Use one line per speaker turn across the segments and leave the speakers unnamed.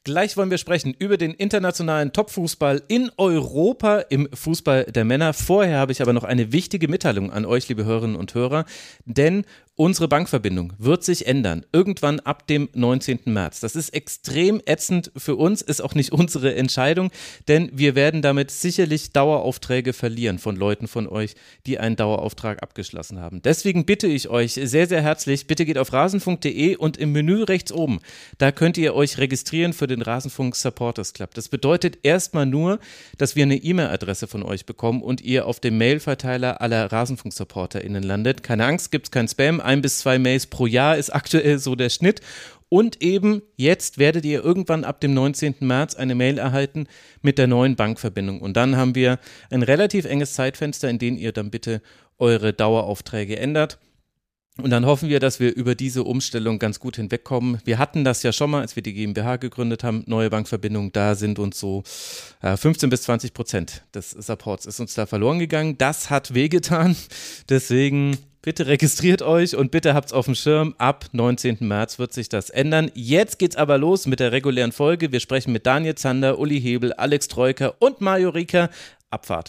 Gleich wollen wir sprechen über den internationalen Topfußball in Europa im Fußball der Männer. Vorher habe ich aber noch eine wichtige Mitteilung an euch, liebe Hörerinnen und Hörer, denn unsere Bankverbindung wird sich ändern, irgendwann ab dem 19. März. Das ist extrem ätzend für uns, ist auch nicht unsere Entscheidung, denn wir werden damit sicherlich Daueraufträge verlieren von Leuten von euch, die einen Dauerauftrag abgeschlossen haben. Deswegen bitte ich euch sehr, sehr herzlich, bitte geht auf rasenfunk.de und im Menü rechts oben, da könnt ihr euch registrieren für den Rasenfunk Supporters Club. Das bedeutet erstmal nur, dass wir eine E-Mail-Adresse von euch bekommen und ihr auf dem Mailverteiler aller Rasenfunk-SupporterInnen landet. Keine Angst, gibt's kein Spam. 1 bis 2 Mails pro Jahr ist aktuell so der Schnitt. Und eben jetzt werdet ihr irgendwann ab dem 19. März eine Mail erhalten mit der neuen Bankverbindung. Und dann haben wir ein relativ enges Zeitfenster, in dem ihr dann bitte eure Daueraufträge ändert. Und dann hoffen wir, dass wir über diese Umstellung ganz gut hinwegkommen. Wir hatten das ja schon mal, als wir die GmbH gegründet haben, neue Bankverbindung, da sind uns so 15-20% des Supports ist uns da verloren gegangen. Das hat wehgetan, deswegen bitte registriert euch und bitte habt's auf dem Schirm, ab 19. März wird sich das ändern. Jetzt geht's aber los mit der regulären Folge. Wir sprechen mit Daniel Zander, Uli Hebel, Alex Troika und Mario Rieker. Abfahrt.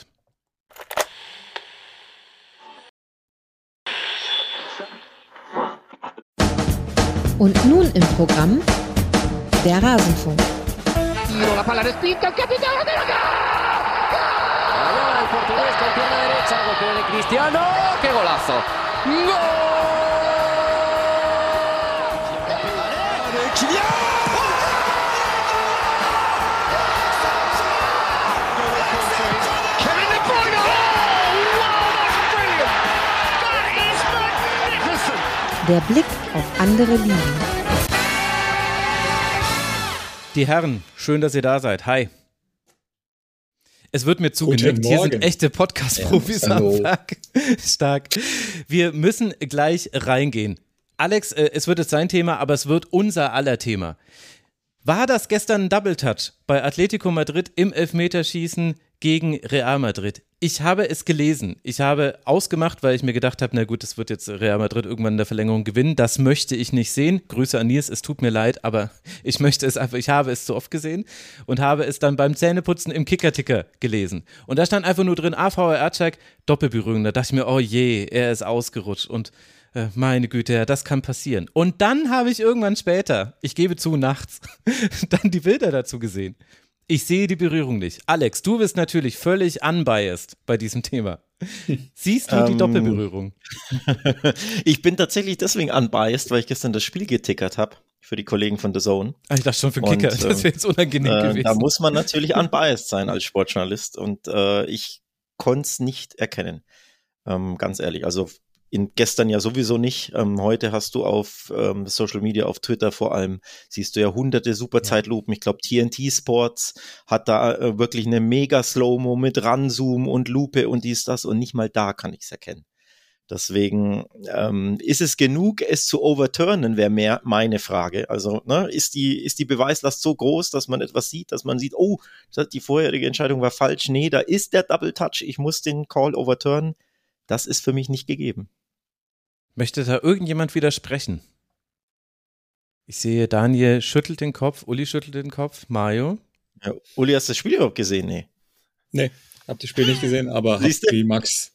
Und nun im Programm der Rasenfunk.
La palla respinta, il capitano della
Allora il portoghese con pierna derecha, golpe de Cristiano, che golazo! Gol!
Kevin De Bruyne! Oh, wow, that's brilliant! That is magnificent!
Der Blick auf andere Ligen.
Die Herren, schön, dass ihr da seid. Hi. Es wird mir zugenickt. Hier sind echte Podcast-Profis am Werk. Stark. Wir müssen gleich reingehen. Alex, es wird jetzt sein Thema, aber es wird unser aller Thema. War das gestern ein Double-Touch bei Atletico Madrid im Elfmeterschießen gegen Real Madrid? Ich habe es gelesen. Ich habe ausgemacht, weil ich mir gedacht habe, na gut, es wird jetzt Real Madrid irgendwann in der Verlängerung gewinnen. Das möchte ich nicht sehen. Grüße an Nils, es tut mir leid, aber ich möchte es einfach, ich habe es zu oft gesehen und habe es dann beim Zähneputzen im Kicker-Ticker gelesen. Und da stand einfach nur drin, AVR Ercak, Doppelberührung. Da dachte ich mir, oh je, er ist ausgerutscht und meine Güte, ja, das kann passieren. Und dann habe ich irgendwann später, ich gebe zu, nachts, dann die Bilder dazu gesehen. Ich sehe die Berührung nicht. Alex, du bist natürlich völlig unbiased bei diesem Thema. Siehst du die Doppelberührung?
Ich bin tatsächlich deswegen unbiased, weil ich gestern das Spiel getickert habe für die Kollegen von The Zone.
Ich dachte schon für Kicker, das wäre jetzt unangenehm gewesen.
Da muss man natürlich unbiased sein als Sportjournalist und ich konnte es nicht erkennen, ganz ehrlich. Also gestern ja sowieso nicht. Heute hast du auf Social Media, auf Twitter vor allem, siehst du ja hunderte super Zeitlupen. Ich glaube, TNT Sports hat da wirklich eine mega Slow-Mo mit Ranzoom und Lupe und dies, das und nicht mal da kann ich es erkennen. Deswegen ist es genug, es zu overturnen, wäre mehr meine Frage. Also ist die Beweislast so groß, dass man etwas sieht, dass man sieht, oh, die vorherige Entscheidung war falsch. Nee, da ist der Double Touch, ich muss den Call overturnen. Das ist für mich nicht gegeben.
Möchte da irgendjemand widersprechen? Ich sehe, Daniel schüttelt den Kopf, Uli schüttelt den Kopf, Mario?
Ja, Uli, hast du das Spiel überhaupt gesehen?
Nee, hab das Spiel nicht gesehen, aber hab wie Max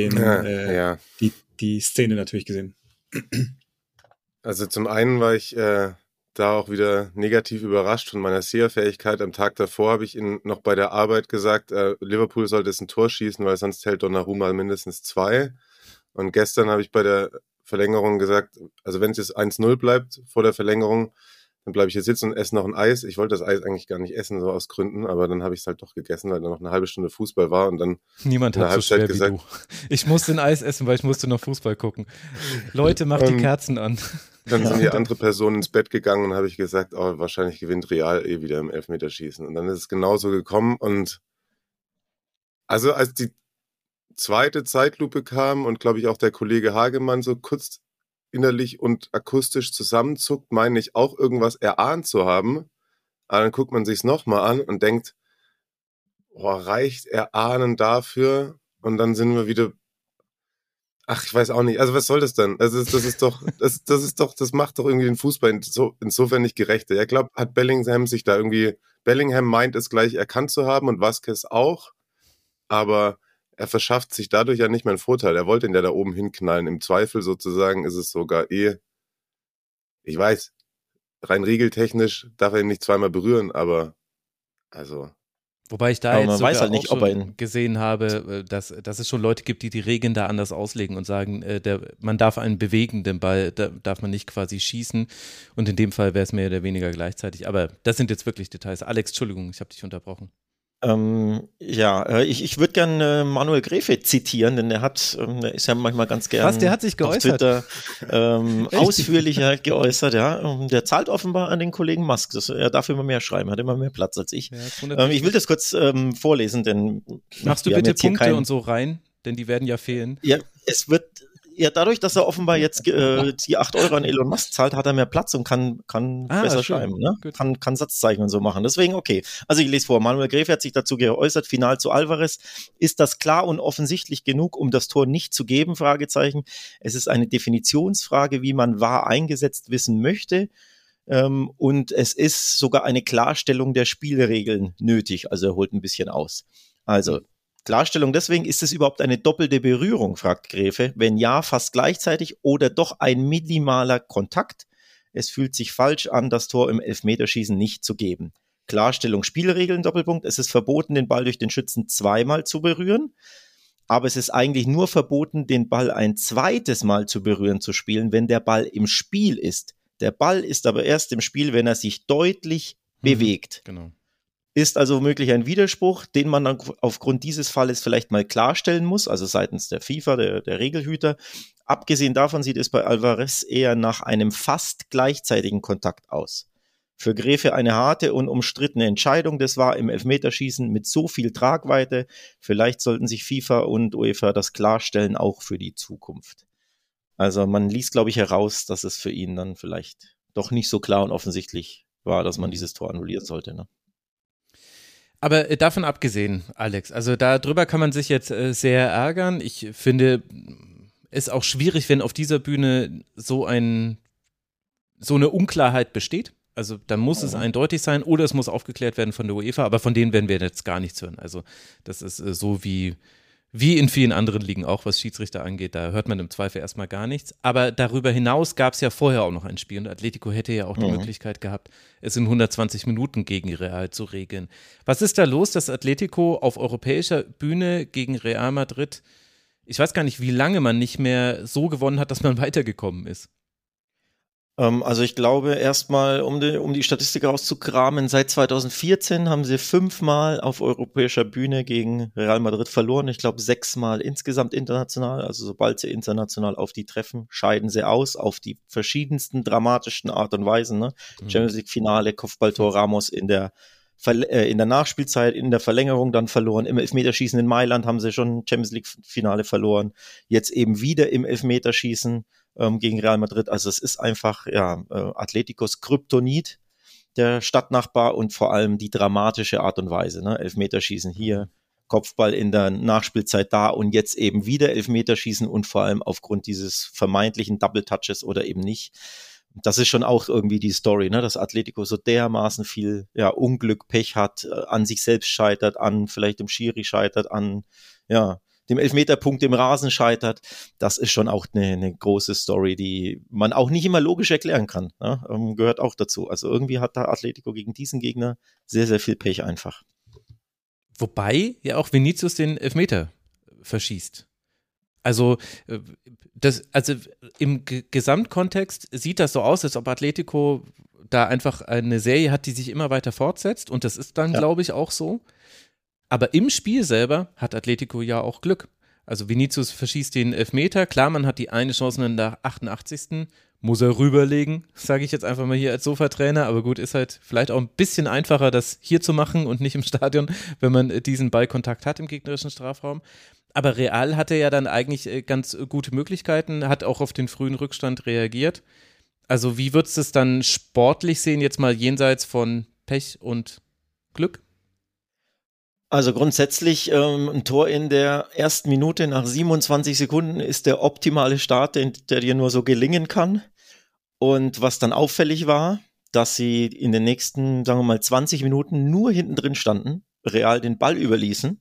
die Szene natürlich gesehen.
Also zum einen war ich da auch wieder negativ überrascht von meiner Seherfähigkeit. Am Tag davor habe ich ihn noch bei der Arbeit gesagt, Liverpool sollte es ein Tor schießen, weil sonst hält Donnarumma mindestens 2. Und gestern habe ich bei der Verlängerung gesagt, also wenn es jetzt 1-0 bleibt vor der Verlängerung, dann bleibe ich hier sitzen und esse noch ein Eis. Ich wollte das Eis eigentlich gar nicht essen, so aus Gründen, aber dann habe ich es halt doch gegessen, weil da noch eine halbe Stunde Fußball war und dann
niemand hat so schwer gesagt, wie du. Ich musste ein Eis essen, weil ich musste noch Fußball gucken. Leute, macht die Kerzen an.
Dann sind die andere Personen ins Bett gegangen und habe ich gesagt, oh, wahrscheinlich gewinnt Real wieder im Elfmeterschießen. Und dann ist es genauso gekommen und also als die zweite Zeitlupe kam und glaube ich auch der Kollege Hagemann so kurz innerlich und akustisch zusammenzuckt, meine ich auch irgendwas erahnt zu haben. Aber dann guckt man sich's nochmal an und denkt, reicht Erahnen dafür? Und dann sind wir wieder, Ach, ich weiß auch nicht. Also was soll das denn? Also das macht doch irgendwie den Fußball insofern nicht gerechter. Ja, glaube, hat Bellingham sich da irgendwie, Bellingham meint es gleich erkannt zu haben und Vázquez auch, aber er verschafft sich dadurch ja nicht mehr einen Vorteil. Er wollte ihn ja da oben hinknallen. Im Zweifel sozusagen ist es sogar ich weiß, rein regeltechnisch darf er ihn nicht zweimal berühren, aber also...
Wobei ich da
Aber
jetzt
man
sogar
weiß halt nicht,
auch
ob er
schon
ihn
gesehen habe, dass es schon Leute gibt, die Regeln da anders auslegen und sagen, man darf einen bewegenden Ball, da darf man nicht quasi schießen und in dem Fall wäre es mehr oder weniger gleichzeitig. Aber das sind jetzt wirklich Details. Alex, Entschuldigung, ich habe dich unterbrochen.
Ich würde gerne Manuel Gräfe zitieren, denn der ist ja manchmal ganz gern
Was, der hat sich geäußert?
auf Twitter ausführlicher geäußert, ja. Der zahlt offenbar an den Kollegen Musk. Er darf immer mehr schreiben, hat immer mehr Platz als ich.
Ja,
ich will das kurz vorlesen, denn
machst du bitte Punkte und so rein, denn die werden ja fehlen.
Ja, es wird dadurch, dass er offenbar jetzt die 8 Euro an Elon Musk zahlt, hat er mehr Platz und kann besser schreiben, ne? Kann Satzzeichen und so machen. Deswegen, okay. Also ich lese vor. Manuel Gräfe hat sich dazu geäußert, Final zu Alvarez. Ist das klar und offensichtlich genug, um das Tor nicht zu geben? Fragezeichen. Es ist eine Definitionsfrage, wie man VAR eingesetzt wissen möchte. Und es ist sogar eine Klarstellung der Spielregeln nötig. Also er holt ein bisschen aus. Also, Klarstellung deswegen, ist es überhaupt eine doppelte Berührung, fragt Gräfe. Wenn ja, fast gleichzeitig oder doch ein minimaler Kontakt. Es fühlt sich falsch an, das Tor im Elfmeterschießen nicht zu geben. Klarstellung, Spielregeln, Doppelpunkt. Es ist verboten, den Ball durch den Schützen zweimal zu berühren. Aber es ist eigentlich nur verboten, den Ball ein zweites Mal zu berühren zu spielen, wenn der Ball im Spiel ist. Der Ball ist aber erst im Spiel, wenn er sich deutlich bewegt.
Genau.
Ist also womöglich ein Widerspruch, den man dann aufgrund dieses Falles vielleicht mal klarstellen muss, also seitens der FIFA, der Regelhüter. Abgesehen davon sieht es bei Alvarez eher nach einem fast gleichzeitigen Kontakt aus. Für Gräfe eine harte und umstrittene Entscheidung, das war im Elfmeterschießen mit so viel Tragweite. Vielleicht sollten sich FIFA und UEFA das klarstellen, auch für die Zukunft. Also man liest, glaube ich, heraus, dass es für ihn dann vielleicht doch nicht so klar und offensichtlich war, dass man dieses Tor annullieren sollte, ne?
Aber davon abgesehen, Alex, also darüber kann man sich jetzt sehr ärgern. Ich finde es auch schwierig, wenn auf dieser Bühne so eine Unklarheit besteht. Also dann muss es eindeutig sein oder es muss aufgeklärt werden von der UEFA, aber von denen werden wir jetzt gar nichts hören. Also das ist so wie in vielen anderen Ligen auch, was Schiedsrichter angeht, da hört man im Zweifel erstmal gar nichts. Aber darüber hinaus gab es ja vorher auch noch ein Spiel und Atletico hätte ja auch die Möglichkeit gehabt, es in 120 Minuten gegen Real zu regeln. Was ist da los, dass Atletico auf europäischer Bühne gegen Real Madrid, ich weiß gar nicht, wie lange man nicht mehr so gewonnen hat, dass man weitergekommen ist?
Also ich glaube erstmal, um die Statistik rauszukramen, seit 2014 haben sie 5-mal auf europäischer Bühne gegen Real Madrid verloren. Ich glaube 6-mal insgesamt international. Also sobald sie international auf die treffen, scheiden sie aus auf die verschiedensten dramatischen Art und Weisen. Ne? Champions League Finale, Kopfballtor Ramos in der Nachspielzeit, in der Verlängerung dann verloren. Im Elfmeterschießen in Mailand haben sie schon Champions League Finale verloren. Jetzt eben wieder im Elfmeterschießen gegen Real Madrid. Also es ist einfach Atleticos Kryptonit, der Stadtnachbar, und vor allem die dramatische Art und Weise. Ne? Elfmeterschießen hier, Kopfball in der Nachspielzeit da und jetzt eben wieder Elfmeterschießen und vor allem aufgrund dieses vermeintlichen Double Touches oder eben nicht. Das ist schon auch irgendwie die Story, ne? Dass Atletico so dermaßen viel Unglück, Pech hat, an sich selbst scheitert, an vielleicht dem Schiri scheitert, an dem Elfmeterpunkt im Rasen scheitert. Das ist schon auch eine große Story, die man auch nicht immer logisch erklären kann. Ne? Gehört auch dazu. Also irgendwie hat da Atletico gegen diesen Gegner sehr, sehr viel Pech einfach.
Wobei ja auch Vinicius den Elfmeter verschießt. Also im Gesamtkontext sieht das so aus, als ob Atletico da einfach eine Serie hat, die sich immer weiter fortsetzt, und das ist dann, glaube ich, auch so. Aber im Spiel selber hat Atletico ja auch Glück. Also Vinicius verschießt den Elfmeter, klar, man hat die eine Chance in der 88. Muss er rüberlegen, sage ich jetzt einfach mal hier als Sofatrainer, aber gut, ist halt vielleicht auch ein bisschen einfacher, das hier zu machen und nicht im Stadion, wenn man diesen Ballkontakt hat im gegnerischen Strafraum. Aber Real hatte ja dann eigentlich ganz gute Möglichkeiten, hat auch auf den frühen Rückstand reagiert. Also wie würdest du es dann sportlich sehen, jetzt mal jenseits von Pech und Glück?
Also grundsätzlich ein Tor in der ersten Minute nach 27 Sekunden ist der optimale Start, der dir nur so gelingen kann. Und was dann auffällig war, dass sie in den nächsten, sagen wir mal, 20 Minuten nur hinten drin standen, Real den Ball überließen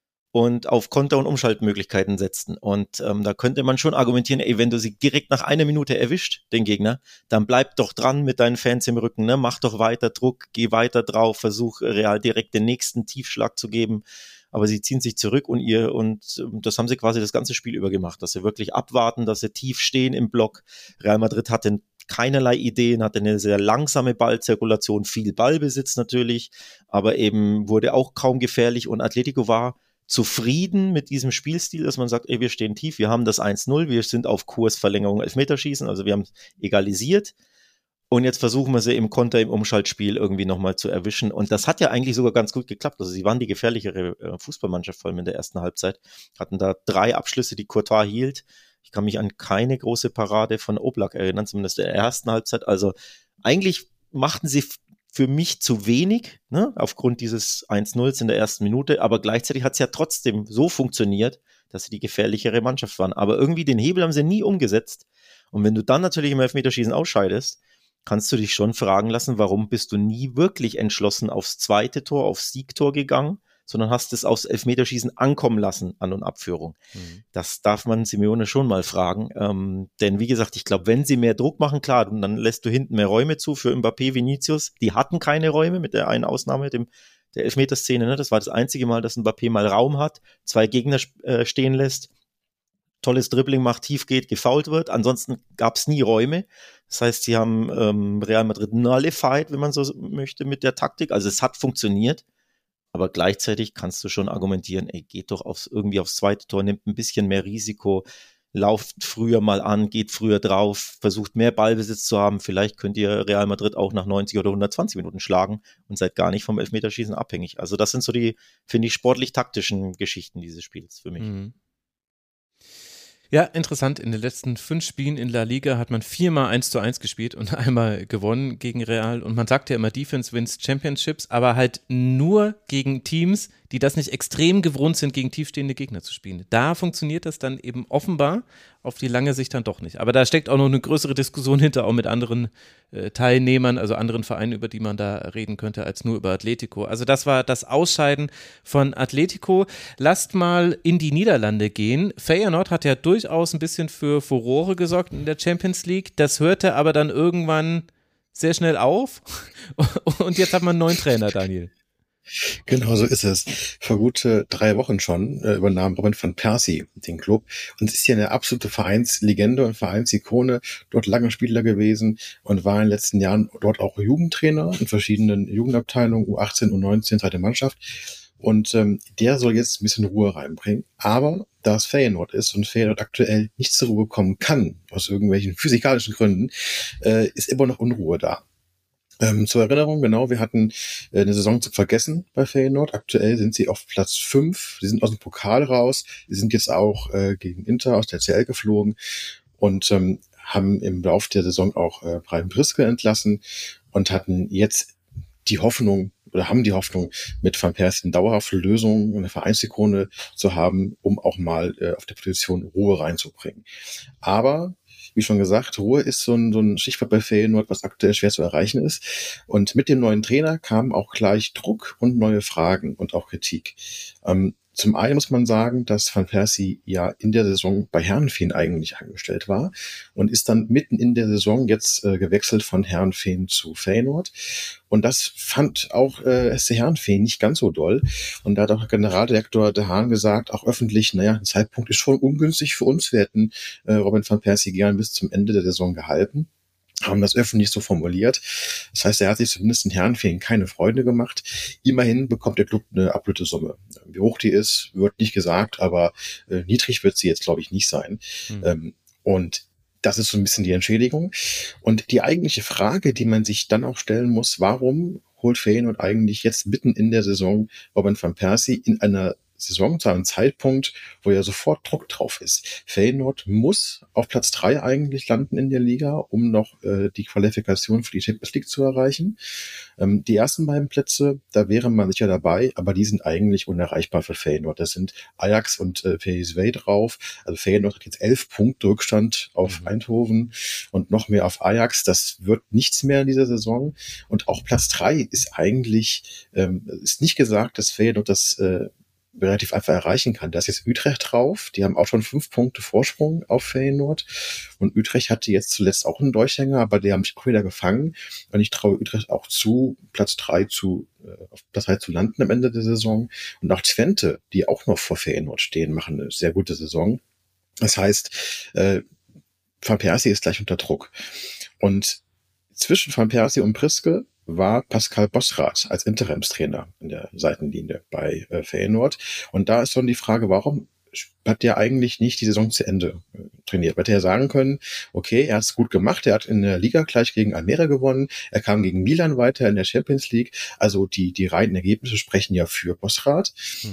und auf Konter- und Umschaltmöglichkeiten setzten. Und da könnte man schon argumentieren, ey, wenn du sie direkt nach einer Minute erwischt, den Gegner, dann bleib doch dran mit deinen Fans im Rücken, ne? Mach doch weiter Druck, geh weiter drauf, versuch Real direkt den nächsten Tiefschlag zu geben. Aber sie ziehen sich zurück und das haben sie quasi das ganze Spiel über gemacht, dass sie wirklich abwarten, dass sie tief stehen im Block. Real Madrid hatte keinerlei Ideen, hatte eine sehr langsame Ballzirkulation, viel Ballbesitz natürlich, aber eben wurde auch kaum gefährlich und Atletico war zufrieden mit diesem Spielstil, dass man sagt, ey, wir stehen tief, wir haben das 1-0, wir sind auf Kurs Verlängerung Elfmeterschießen, also wir haben es egalisiert und jetzt versuchen wir sie im Konter, im Umschaltspiel irgendwie nochmal zu erwischen und das hat ja eigentlich sogar ganz gut geklappt, also sie waren die gefährlichere Fußballmannschaft, vor allem in der ersten Halbzeit, hatten da 3 Abschlüsse, die Courtois hielt. Ich kann mich an keine große Parade von Oblak erinnern, zumindest in der ersten Halbzeit. Also eigentlich machten sie für mich zu wenig, ne, aufgrund dieses 1-0 in der ersten Minute, aber gleichzeitig hat es ja trotzdem so funktioniert, dass sie die gefährlichere Mannschaft waren. Aber irgendwie den Hebel haben sie nie umgesetzt. Und wenn du dann natürlich im Elfmeterschießen ausscheidest, kannst du dich schon fragen lassen, warum bist du nie wirklich entschlossen aufs zweite Tor, aufs Siegtor gegangen, sondern hast es aufs Elfmeterschießen ankommen lassen, An- und Abführung. Das darf man Simeone schon mal fragen. Denn wie gesagt, ich glaube, wenn sie mehr Druck machen, klar, dann lässt du hinten mehr Räume zu für Mbappé, Vinicius. Die hatten keine Räume, mit der einen Ausnahme, der Elfmeterszene. Ne? Das war das einzige Mal, dass Mbappé mal Raum hat, 2 Gegner stehen lässt, tolles Dribbling macht, tief geht, gefoult wird. Ansonsten gab es nie Räume. Das heißt, sie haben Real Madrid nullified, wenn man so möchte, mit der Taktik. Also es hat funktioniert. Aber gleichzeitig kannst du schon argumentieren, ey, geht doch irgendwie aufs zweite Tor, nimmt ein bisschen mehr Risiko, lauft früher mal an, geht früher drauf, versucht mehr Ballbesitz zu haben. Vielleicht könnt ihr Real Madrid auch nach 90 oder 120 Minuten schlagen und seid gar nicht vom Elfmeterschießen abhängig. Also das sind so die, finde ich, sportlich-taktischen Geschichten dieses Spiels für mich.
Mhm. Ja, interessant. In den letzten 5 Spielen in La Liga hat man 4-mal 1:1 gespielt und einmal gewonnen gegen Real. Und man sagt ja immer, Defense wins Championships, aber halt nur gegen Teams, die das nicht extrem gewohnt sind, gegen tiefstehende Gegner zu spielen. Da funktioniert das dann eben offenbar auf die lange Sicht dann doch nicht. Aber da steckt auch noch eine größere Diskussion hinter, auch mit anderen Teilnehmern, also anderen Vereinen, über die man da reden könnte, als nur über Atletico. Also das war das Ausscheiden von Atletico. Lasst mal in die Niederlande gehen. Feyenoord hat ja durchaus ein bisschen für Furore gesorgt in der Champions League. Das hörte aber dann irgendwann sehr schnell auf. Und jetzt hat man einen neuen Trainer, Daniel.
Genau so ist es. Vor gut 3 Wochen schon übernahm Robin van Persie den Club und ist hier eine absolute Vereinslegende und Vereinsikone, dort lange Spieler gewesen und war in den letzten Jahren dort auch Jugendtrainer in verschiedenen Jugendabteilungen, U18, U19, zweite Mannschaft. Und der soll jetzt ein bisschen Ruhe reinbringen. Aber da es Feyenoord ist und Feyenoord aktuell nicht zur Ruhe kommen kann, aus irgendwelchen physikalischen Gründen, ist immer noch Unruhe da. Zur Erinnerung, genau, wir hatten eine Saison zu vergessen bei Feyenoord. Aktuell sind sie auf Platz 5. Sie sind aus dem Pokal raus. Sie sind jetzt auch gegen Inter aus der CL geflogen und haben im Laufe der Saison auch Brian Priske entlassen und hatten jetzt die Hoffnung, oder haben die Hoffnung, mit Van Persie eine dauerhafte Lösung, eine Vereinsikone zu haben, um auch mal auf der Position Ruhe reinzubringen. Aber wie schon gesagt, Ruhe ist so ein Stichwort bei Feyenoord, was aktuell schwer zu erreichen ist. Und mit dem neuen Trainer kam auch gleich Druck und neue Fragen und auch Kritik. Zum einen muss man sagen, dass Van Persie ja in der Saison bei Heerenveen eigentlich angestellt war und ist dann mitten in der Saison jetzt gewechselt von Heerenveen zu Feyenoord. Und das fand auch SC Heerenveen nicht ganz so doll. Und da hat auch Generaldirektor De Haan gesagt, auch öffentlich, der Zeitpunkt ist schon ungünstig für uns. Wir hätten Robin van Persie gern bis zum Ende der Saison gehalten. Haben das öffentlich so formuliert. Das heißt, er hat sich zumindest in Heerenveen keine Freunde gemacht. Immerhin bekommt der Club eine absolute Summe. Wie hoch die ist, wird nicht gesagt, aber niedrig wird sie jetzt, glaube ich, nicht sein. Und das ist so ein bisschen die Entschädigung. Und die eigentliche Frage, die man sich dann auch stellen muss, warum holt Feyenoord eigentlich jetzt mitten in der Saison Robin van Persie in einer Saison zu einem Zeitpunkt, wo ja sofort Druck drauf ist. Feyenoord muss auf Platz 3 eigentlich landen in der Liga, um noch die Qualifikation für die Champions League zu erreichen. Die ersten beiden Plätze, da wäre man sicher dabei, aber die sind eigentlich unerreichbar für Feyenoord. Das sind Ajax und PSV drauf. Also Feyenoord hat jetzt 11 Punkte Rückstand auf Eindhoven und noch mehr auf Ajax. Das wird nichts mehr in dieser Saison. Und auch Platz 3 ist eigentlich, ist nicht gesagt, dass Feyenoord das relativ einfach erreichen kann. Da ist jetzt Utrecht drauf. Die haben auch schon 5 Punkte Vorsprung auf Feyenoord. Und Utrecht hatte jetzt zuletzt auch einen Durchhänger, aber die haben sich auch wieder gefangen. Und ich traue Utrecht auch zu, auf Platz 3 zu landen am Ende der Saison. Und auch Twente, die auch noch vor Feyenoord stehen, machen eine sehr gute Saison. Das heißt, Van Persie ist gleich unter Druck. Und zwischen Van Persie und Priske war Pascal Bosrath als Interimstrainer in der Seitenlinie bei Feyenoord. Und da ist schon die Frage, warum hat der eigentlich nicht die Saison zu Ende trainiert? Hätte er sagen können, okay, er hat es gut gemacht, er hat in der Liga gleich gegen Almere gewonnen, er kam gegen Milan weiter in der Champions League. Also die reinen Ergebnisse sprechen ja für Bosrath.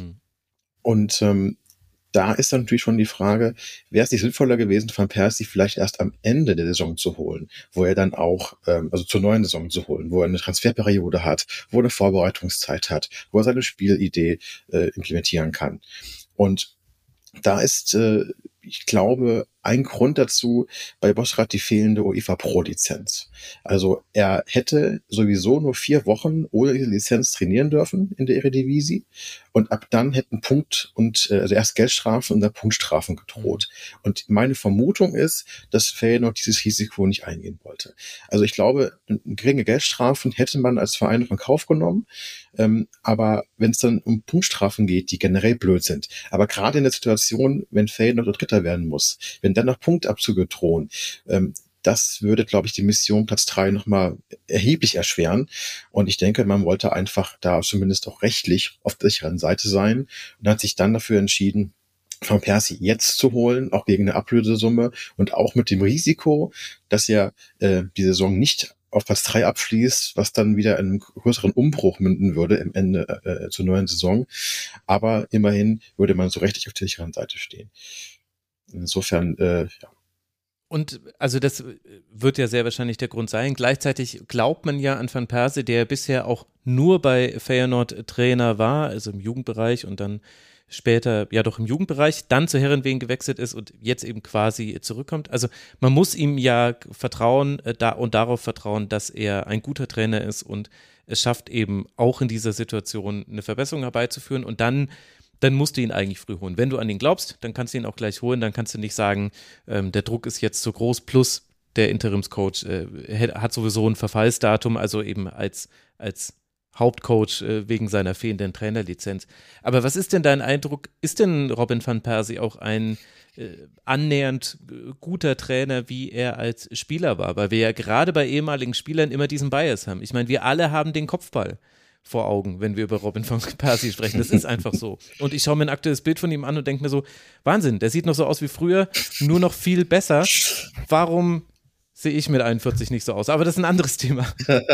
Und da ist dann natürlich schon die Frage, wäre es nicht sinnvoller gewesen, Van Persie vielleicht erst am Ende der Saison zu holen, wo er dann auch, also zur neuen Saison zu holen, wo er eine Transferperiode hat, wo er eine Vorbereitungszeit hat, wo er seine Spielidee implementieren kann. Und da ist, ich glaube, ein Grund dazu bei Bosrath die fehlende UEFA Pro-Lizenz. Also er hätte sowieso nur 4 Wochen ohne diese Lizenz trainieren dürfen in der Eredivisie und ab dann hätten also erst Geldstrafen und dann Punktstrafen gedroht. Und meine Vermutung ist, dass Feyenoord dieses Risiko nicht eingehen wollte. Also ich glaube, geringe Geldstrafen hätte man als Verein noch in Kauf genommen, aber wenn es dann um Punktstrafen geht, die generell blöd sind, aber gerade in der Situation, wenn Feyenoord Dritter werden muss, wenn dann noch Punktabzüge drohen, das würde, glaube ich, die Mission Platz 3 nochmal erheblich erschweren. Und ich denke, man wollte einfach da zumindest auch rechtlich auf der sicheren Seite sein und hat sich dann dafür entschieden, Van Persie jetzt zu holen, auch gegen eine Ablösesumme und auch mit dem Risiko, dass er die Saison nicht auf Platz 3 abschließt, was dann wieder in einem größeren Umbruch münden würde im Ende zur neuen Saison. Aber immerhin würde man so rechtlich auf der sicheren Seite stehen. Insofern, ja.
Und also das wird ja sehr wahrscheinlich der Grund sein. Gleichzeitig glaubt man ja an Van Persie, der bisher auch nur bei Feyenoord Trainer war, also im Jugendbereich und dann später ja doch im Jugendbereich, dann zu Heerenveen gewechselt ist und jetzt eben quasi zurückkommt. Also man muss ihm ja vertrauen und darauf vertrauen, dass er ein guter Trainer ist und es schafft eben auch in dieser Situation eine Verbesserung herbeizuführen und dann musst du ihn eigentlich früh holen. Wenn du an ihn glaubst, dann kannst du ihn auch gleich holen, dann kannst du nicht sagen, der Druck ist jetzt zu groß, plus der Interimscoach hat sowieso ein Verfallsdatum, also eben als Hauptcoach wegen seiner fehlenden Trainerlizenz. Aber was ist denn dein Eindruck? Ist denn Robin van Persie auch ein annähernd guter Trainer, wie er als Spieler war? Weil wir ja gerade bei ehemaligen Spielern immer diesen Bias haben. Ich meine, wir alle haben den Kopfball vor Augen, wenn wir über Robin van Persie sprechen. Das ist einfach so. Und ich schaue mir ein aktuelles Bild von ihm an und denke mir so, Wahnsinn, der sieht noch so aus wie früher, nur noch viel besser. Warum sehe ich mit 41 nicht so aus? Aber das ist ein anderes Thema.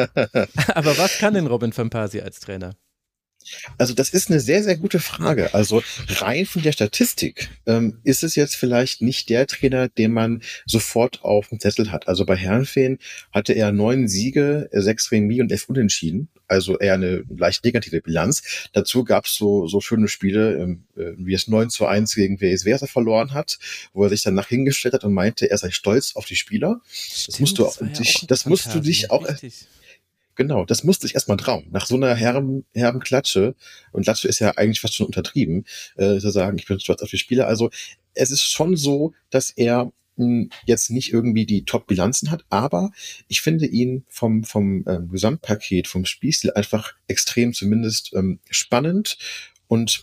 Aber was kann denn Robin van Persie als Trainer?
Also das ist eine sehr, sehr gute Frage. Also rein von der Statistik ist es jetzt vielleicht nicht der Trainer, den man sofort auf dem Zettel hat. Also bei Heerenveen hatte er 9 Siege, 6 Remis und 11 Unentschieden. Also eher eine leicht negative Bilanz. Dazu gab es so schöne Spiele, wie es 9-1 gegen PSV verloren hat, wo er sich danach hingestellt hat und meinte, er sei stolz auf die Spieler.
Stimmt,
das musst du dich auch Genau, das musste ich erstmal trauen. Nach so einer herben Klatsche, und Klatsche ist ja eigentlich fast schon untertrieben, zu sagen, ich bin stolz auf die Spieler. Also es ist schon so, dass er jetzt nicht irgendwie die Top-Bilanzen hat, aber ich finde ihn vom Gesamtpaket, vom Spielstil einfach extrem zumindest spannend und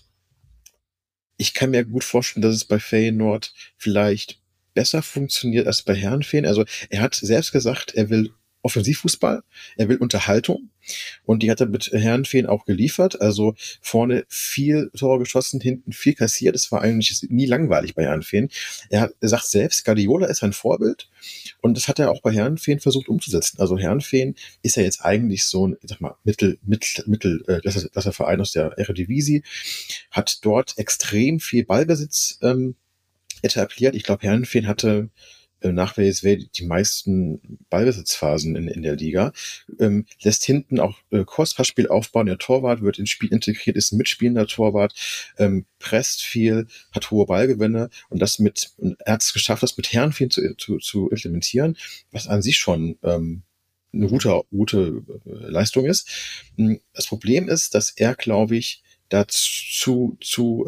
ich kann mir gut vorstellen, dass es bei Feyenoord vielleicht besser funktioniert als bei Heerenveen. Also er hat selbst gesagt, er will Offensivfußball, er will Unterhaltung und die hat er mit Herrenfeen auch geliefert. Also vorne viel Tore geschossen, hinten viel kassiert. Es war eigentlich nie langweilig bei Herrenfeen. Er sagt selbst, Guardiola ist ein Vorbild und das hat er auch bei Herrenfeen versucht umzusetzen. Also Herrenfeen ist ja jetzt eigentlich so ein, ich sag mal, Mittelklasser-Verein aus der Eredivisie, hat dort extrem viel Ballbesitz etabliert. Ich glaube, Herrenfeen hatte nach WSW die meisten Ballbesitzphasen in der Liga, lässt hinten auch Kurzpassspiel aufbauen, der Torwart wird ins Spiel integriert, ist ein mitspielender Torwart, presst viel, hat hohe Ballgewinne und er hat es geschafft, das mit Herrenfeen zu implementieren, was an sich schon eine gute Leistung ist. Das Problem ist, dass er, glaube ich, dazu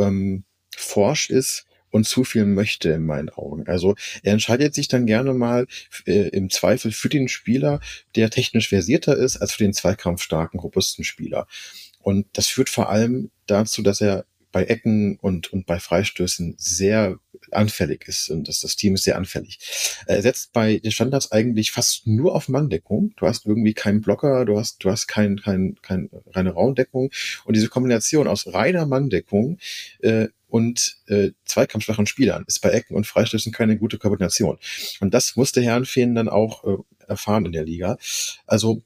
forsch ist und zu viel möchte in meinen Augen. Also er entscheidet sich dann gerne mal im Zweifel für den Spieler, der technisch versierter ist, als für den zweikampfstarken, robusten Spieler. Und das führt vor allem dazu, dass er bei Ecken und bei Freistößen sehr anfällig ist und das Team ist sehr anfällig. Er setzt bei den Standards eigentlich fast nur auf Manndeckung. Du hast irgendwie keinen Blocker, du hast keine reine Raumdeckung und diese Kombination aus reiner Manndeckung und zweikampfschwachen Spielern ist bei Ecken und Freistößen keine gute Kombination. Und das musste Herrenfeen dann auch erfahren in der Liga. Also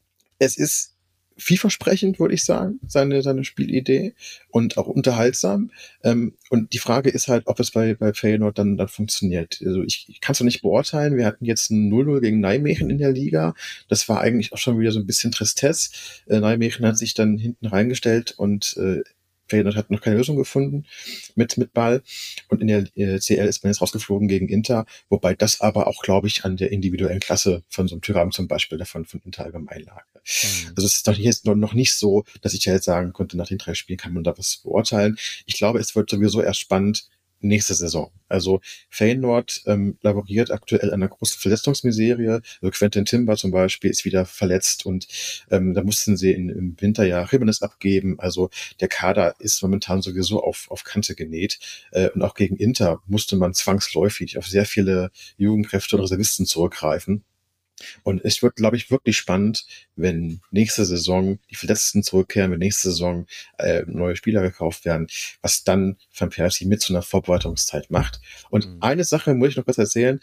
es ist vielversprechend, würde ich sagen, seine Spielidee und auch unterhaltsam. Und die Frage ist halt, ob es bei Feyenoord dann funktioniert. Also ich kann es noch nicht beurteilen. Wir hatten jetzt ein 0-0 gegen Nijmegen in der Liga. Das war eigentlich auch schon wieder so ein bisschen Tristesse. Nijmegen hat sich dann hinten reingestellt und Feyenoord hat noch keine Lösung gefunden mit Ball. Und in der CL ist man jetzt rausgeflogen gegen Inter, wobei das aber auch, glaube ich, an der individuellen Klasse von so einem Thuram zum Beispiel davon von Inter allgemein lag. Also es ist doch jetzt noch nicht so, dass ich ja jetzt sagen konnte, nach den 3 Spielen kann man da was beurteilen. Ich glaube, es wird sowieso erst spannend nächste Saison. Also Feyenoord laboriert aktuell an einer großen Verletzungsmiserie. Also Quentin Timber zum Beispiel ist wieder verletzt und da mussten sie im Winter ja Jimenez abgeben. Also der Kader ist momentan sowieso auf Kante genäht. Und auch gegen Inter musste man zwangsläufig auf sehr viele Jugendkräfte und Reservisten zurückgreifen. Und es wird, glaube ich, wirklich spannend, wenn nächste Saison die Verletzten zurückkehren, wenn nächste Saison neue Spieler gekauft werden, was dann Van Persie mit so einer Vorbereitungszeit macht. Und eine Sache muss ich noch kurz erzählen,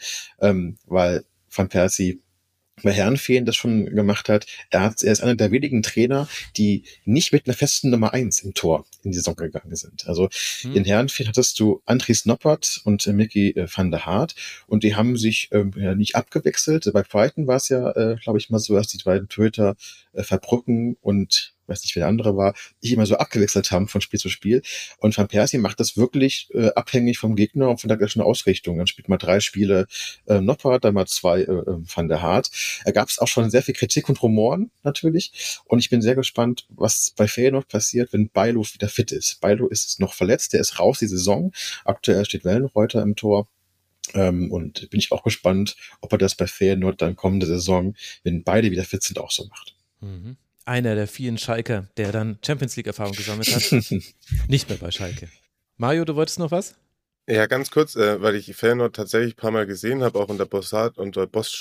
weil Van Persie bei Herrenfeen das schon gemacht hat. Er ist einer der wenigen Trainer, die nicht mit einer festen Nummer 1 im Tor in die Saison gegangen sind. Also in Herrenfeen hattest du Andries Noppert und Mickey van der Hart und die haben sich nicht abgewechselt. Bei Brighton war es ja, glaube ich, mal so, dass die beiden Torhüter Verbrücken und weiß nicht, wer der andere war, die immer so abgewechselt haben von Spiel zu Spiel. Und Van Persie macht das wirklich abhängig vom Gegner und von der gleichen Ausrichtung. Dann spielt mal 3 Spiele Noppert, dann mal 2 Van der Hart. Da gab es auch schon sehr viel Kritik und Rumoren natürlich. Und ich bin sehr gespannt, was bei Feyenoord passiert, wenn Bailo wieder fit ist. Bailo ist noch verletzt, der ist raus die Saison. Aktuell steht Wellenreuter im Tor. Und bin ich auch gespannt, ob er das bei Feyenoord dann kommende Saison, wenn beide wieder fit sind, auch so macht.
Mhm. Einer der vielen Schalker, der dann Champions-League-Erfahrung gesammelt hat. Nicht mehr bei Schalke. Mario, du wolltest noch was?
Ja, ganz kurz, weil ich Feyenoord tatsächlich ein paar Mal gesehen habe, auch unter Boschart und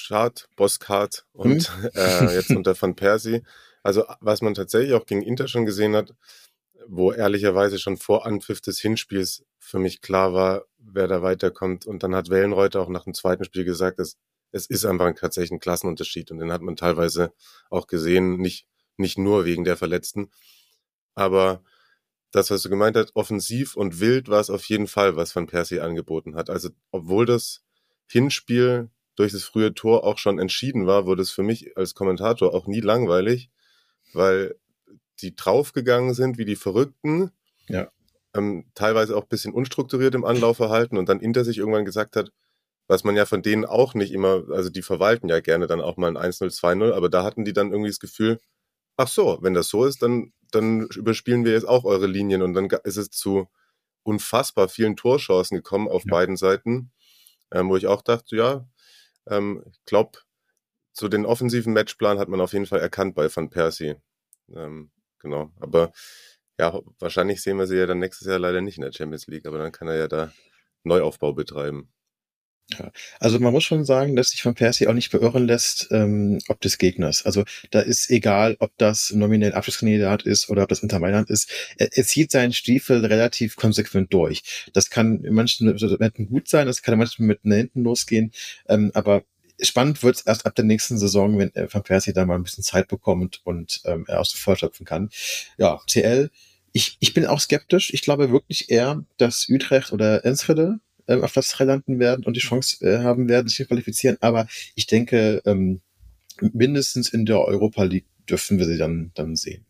jetzt unter Van Persie. Also was man tatsächlich auch gegen Inter schon gesehen hat, wo ehrlicherweise schon vor Anpfiff des Hinspiels für mich klar war, wer da weiterkommt. Und dann hat Wellenreuter auch nach dem zweiten Spiel gesagt, es ist einfach tatsächlich ein Klassenunterschied. Und den hat man teilweise auch gesehen, nicht nur wegen der Verletzten. Aber das, was du gemeint hast, offensiv und wild war es auf jeden Fall, was Van Persie angeboten hat. Also obwohl das Hinspiel durch das frühe Tor auch schon entschieden war, wurde es für mich als Kommentator auch nie langweilig, weil die draufgegangen sind wie die Verrückten,
ja.
Teilweise auch ein bisschen unstrukturiert im Anlaufverhalten und dann Inter sich irgendwann gesagt hat, was man ja von denen auch nicht immer, also die verwalten ja gerne dann auch mal ein 1-0, 2-0, aber da hatten die dann irgendwie das Gefühl, ach so, wenn das so ist, dann überspielen wir jetzt auch eure Linien und dann ist es zu unfassbar vielen Torchancen gekommen auf beiden Seiten, wo ich auch dachte, ja, ich glaube, so den offensiven Matchplan hat man auf jeden Fall erkannt bei Van Persie. Genau, aber ja, wahrscheinlich sehen wir sie ja dann nächstes Jahr leider nicht in der Champions League, aber dann kann er ja da Neuaufbau betreiben.
Ja. Also man muss schon sagen, dass sich Van Persie auch nicht beirren lässt, ob des Gegners. Also da ist egal, ob das nominell Abschlusskandidat ist oder ob das Inter Mailand ist. Er zieht seinen Stiefel relativ konsequent durch. Das kann in manchen Momenten gut sein, das kann in manchen Momenten hinten losgehen. Aber spannend wird's erst ab der nächsten Saison, wenn Van Persie da mal ein bisschen Zeit bekommt und er aus dem Vollen schöpfen kann. Ja, CL. Ich bin auch skeptisch. Ich glaube wirklich eher, dass Utrecht oder Enschede auf Platz 3 landen werden und die Chance haben werden, sich zu qualifizieren. Aber ich denke, mindestens in der Europa League dürfen wir sie dann sehen.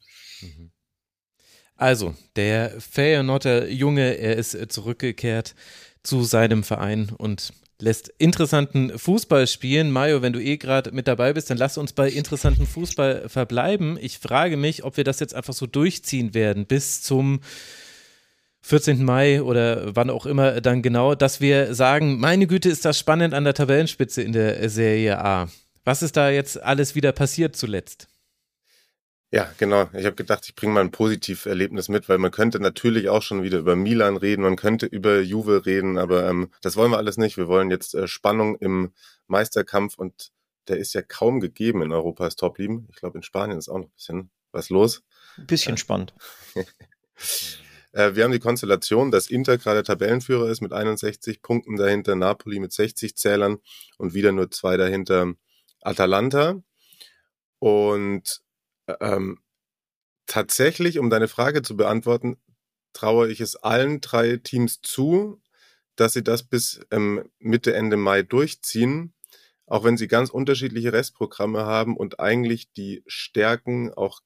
Also, der Feyenoorder Junge, er ist zurückgekehrt zu seinem Verein und lässt interessanten Fußball spielen. Mario, wenn du gerade mit dabei bist, dann lass uns bei interessanten Fußball verbleiben. Ich frage mich, ob wir das jetzt einfach so durchziehen werden bis zum 14. Mai oder wann auch immer dann genau, dass wir sagen, meine Güte, ist das spannend an der Tabellenspitze in der Serie A. Was ist da jetzt alles wieder passiert zuletzt?
Ja, genau. Ich habe gedacht, ich bringe mal ein Positiverlebnis mit, weil man könnte natürlich auch schon wieder über Milan reden, man könnte über Juve reden, aber das wollen wir alles nicht. Wir wollen jetzt Spannung im Meisterkampf und der ist ja kaum gegeben in Europas Top-Ligen. Ich glaube, in Spanien ist auch noch ein bisschen was los.
Ein bisschen spannend.
Wir haben die Konstellation, dass Inter gerade Tabellenführer ist mit 61 Punkten, dahinter Napoli mit 60 Zählern und wieder nur 2 dahinter Atalanta. Und tatsächlich, um deine Frage zu beantworten, traue ich es allen 3 Teams zu, dass sie das bis Mitte, Ende Mai durchziehen, auch wenn sie ganz unterschiedliche Restprogramme haben und eigentlich die Stärken auch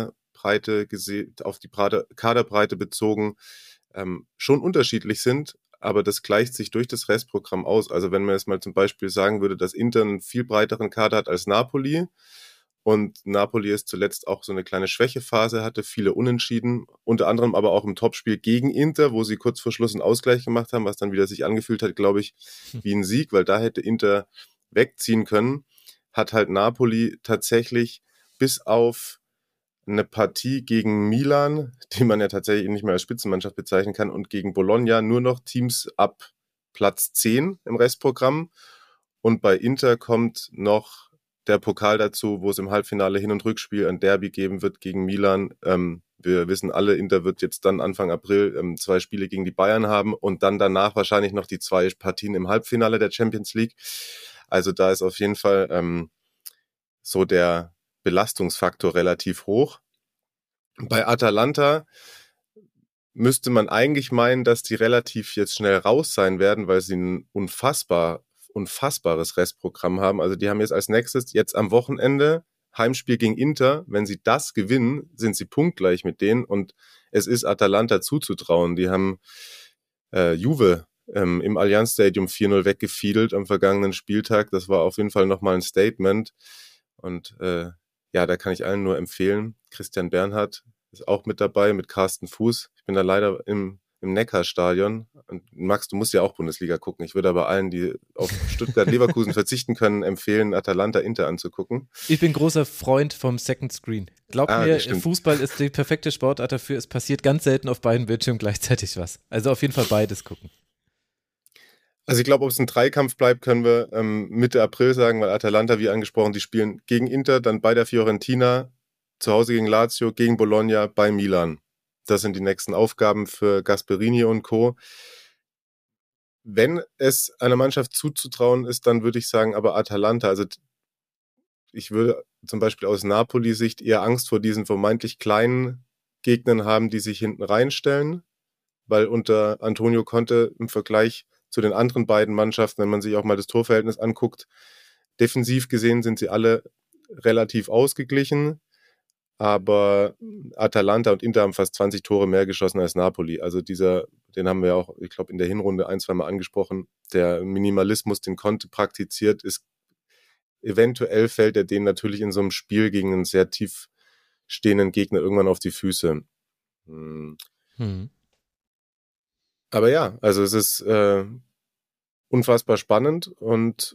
auf die Kaderbreite bezogen schon unterschiedlich sind, aber das gleicht sich durch das Restprogramm aus. Also wenn man jetzt mal zum Beispiel sagen würde, dass Inter einen viel breiteren Kader hat als Napoli und Napoli ist zuletzt auch so eine kleine Schwächephase hatte, viele Unentschieden, unter anderem aber auch im Topspiel gegen Inter, wo sie kurz vor Schluss einen Ausgleich gemacht haben, was dann wieder sich angefühlt hat, glaube ich, wie ein Sieg, weil da hätte Inter wegziehen können, hat halt Napoli tatsächlich bis auf eine Partie gegen Milan, die man ja tatsächlich nicht mehr als Spitzenmannschaft bezeichnen kann, und gegen Bologna nur noch Teams ab Platz 10 im Restprogramm. Und bei Inter kommt noch der Pokal dazu, wo es im Halbfinale Hin- und Rückspiel ein Derby geben wird gegen Milan. Wir wissen alle, Inter wird jetzt dann Anfang April 2 Spiele gegen die Bayern haben und dann danach wahrscheinlich noch die 2 Partien im Halbfinale der Champions League. Also da ist auf jeden Fall so der Belastungsfaktor relativ hoch. Bei Atalanta müsste man eigentlich meinen, dass die relativ jetzt schnell raus sein werden, weil sie ein unfassbares Restprogramm haben. Also die haben jetzt als nächstes, jetzt am Wochenende, Heimspiel gegen Inter. Wenn sie das gewinnen, sind sie punktgleich mit denen und es ist Atalanta zuzutrauen. Die haben Juve im Allianz Stadium 4-0 weggefiedelt am vergangenen Spieltag. Das war auf jeden Fall nochmal ein Statement. Und ja, da kann ich allen nur empfehlen. Christian Bernhard ist auch mit dabei, mit Carsten Fuß. Ich bin da leider im Neckarstadion. Und Max, du musst ja auch Bundesliga gucken. Ich würde aber allen, die auf Stuttgart-Leverkusen verzichten können, empfehlen, Atalanta-Inter anzugucken.
Ich bin großer Freund vom Second Screen. Glaubt mir, Fußball ist die perfekte Sportart dafür. Es passiert ganz selten auf beiden Bildschirmen gleichzeitig was. Also auf jeden Fall beides gucken.
Also ich glaube, ob es ein Dreikampf bleibt, können wir Mitte April sagen, weil Atalanta, wie angesprochen, die spielen gegen Inter, dann bei der Fiorentina, zu Hause gegen Lazio, gegen Bologna, bei Milan. Das sind die nächsten Aufgaben für Gasperini und Co. Wenn es einer Mannschaft zuzutrauen ist, dann würde ich sagen, aber Atalanta. Also ich würde zum Beispiel aus Napoli-Sicht eher Angst vor diesen vermeintlich kleinen Gegnern haben, die sich hinten reinstellen, weil unter Antonio Conte im Vergleich zu den anderen beiden Mannschaften, wenn man sich auch mal das Torverhältnis anguckt, defensiv gesehen sind sie alle relativ ausgeglichen, aber Atalanta und Inter haben fast 20 Tore mehr geschossen als Napoli. Also den haben wir auch, ich glaube, in der Hinrunde 1-2 Mal angesprochen. Der Minimalismus, den Conte praktiziert, ist eventuell fällt er denen natürlich in so einem Spiel gegen einen sehr tief stehenden Gegner irgendwann auf die Füße. Aber ja, also es ist unfassbar spannend und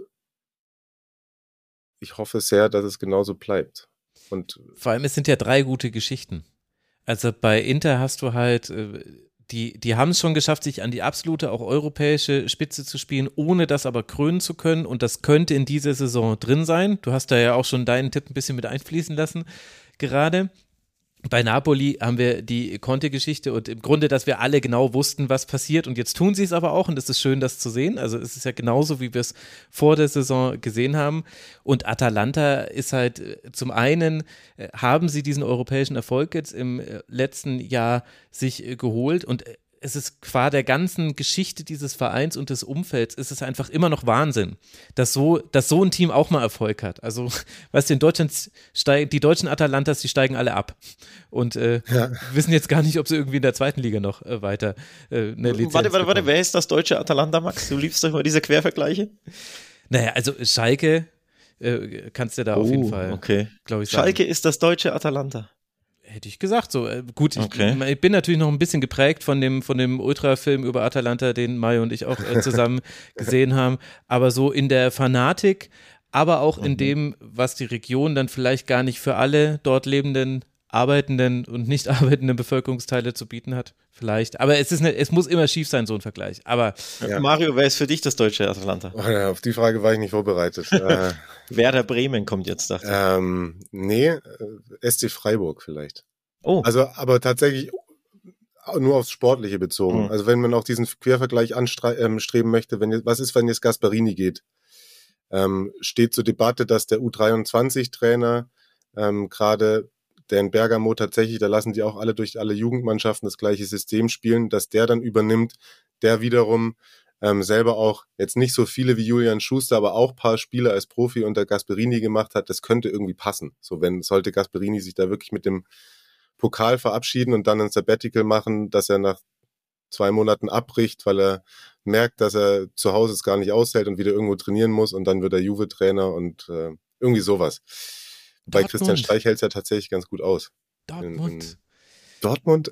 ich hoffe sehr, dass es genauso bleibt. Und
vor allem, es sind ja 3 gute Geschichten. Also bei Inter hast du halt die haben es schon geschafft, sich an die absolute, auch europäische Spitze zu spielen, ohne das aber krönen zu können. Und das könnte in dieser Saison drin sein. Du hast da ja auch schon deinen Tipp ein bisschen mit einfließen lassen gerade. Bei Napoli haben wir die Conte-Geschichte und im Grunde, dass wir alle genau wussten, was passiert, und jetzt tun sie es aber auch, und es ist schön, das zu sehen. Also es ist ja genauso, wie wir es vor der Saison gesehen haben, und Atalanta ist halt zum einen, haben sie diesen europäischen Erfolg jetzt im letzten Jahr sich geholt, und es ist qua der ganzen Geschichte dieses Vereins und des Umfelds ist es einfach immer noch Wahnsinn, dass so ein Team auch mal Erfolg hat. Also, weißt du, in Deutschland die deutschen Atalantas, die steigen alle ab und wissen jetzt gar nicht, ob sie irgendwie in der zweiten Liga noch weiter eine Lizenz bekommen.
Warte, wer ist das deutsche Atalanta, Max? Du liebst doch immer diese Quervergleiche.
Naja, also Schalke kannst du da auf jeden Fall, glaube ich, sagen.
Schalke ist das deutsche Atalanta.
Hätte ich gesagt, so. Gut,
Okay.
ich bin natürlich noch ein bisschen geprägt von dem Ultra-Film über Atalanta, den Mario und ich auch zusammen gesehen haben, aber so in der Fanatik, aber auch in dem, was die Region dann vielleicht gar nicht für alle dort lebenden, arbeitenden und nicht arbeitenden Bevölkerungsteile zu bieten hat, vielleicht. Aber es muss immer schief sein, so ein Vergleich. Aber
Ja.
Mario, wer ist für dich das deutsche Atalanta?
Oh ja, auf die Frage war ich nicht vorbereitet.
Werder Bremen kommt jetzt, dachte ich.
Nee, SC Freiburg vielleicht.
Oh,
Also, aber tatsächlich nur aufs Sportliche bezogen.
Mhm.
Also wenn man auch diesen Quervergleich anstreben möchte, was ist, wenn jetzt Gasperini geht? Steht zur Debatte, dass der U23-Trainer gerade der in Bergamo tatsächlich, da lassen die auch alle durch alle Jugendmannschaften das gleiche System spielen, dass der dann übernimmt, der wiederum selber auch jetzt nicht so viele wie Julian Schuster, aber auch ein paar Spiele als Profi unter Gasperini gemacht hat, das könnte irgendwie passen. So, sollte Gasperini sich da wirklich mit dem Pokal verabschieden und dann ein Sabbatical machen, dass er nach 2 Monaten abbricht, weil er merkt, dass er zu Hause es gar nicht aushält und wieder irgendwo trainieren muss, und dann wird er Juve-Trainer und irgendwie sowas. Bei Christian Streich hält es ja tatsächlich ganz gut aus.
Dortmund.
Dortmund?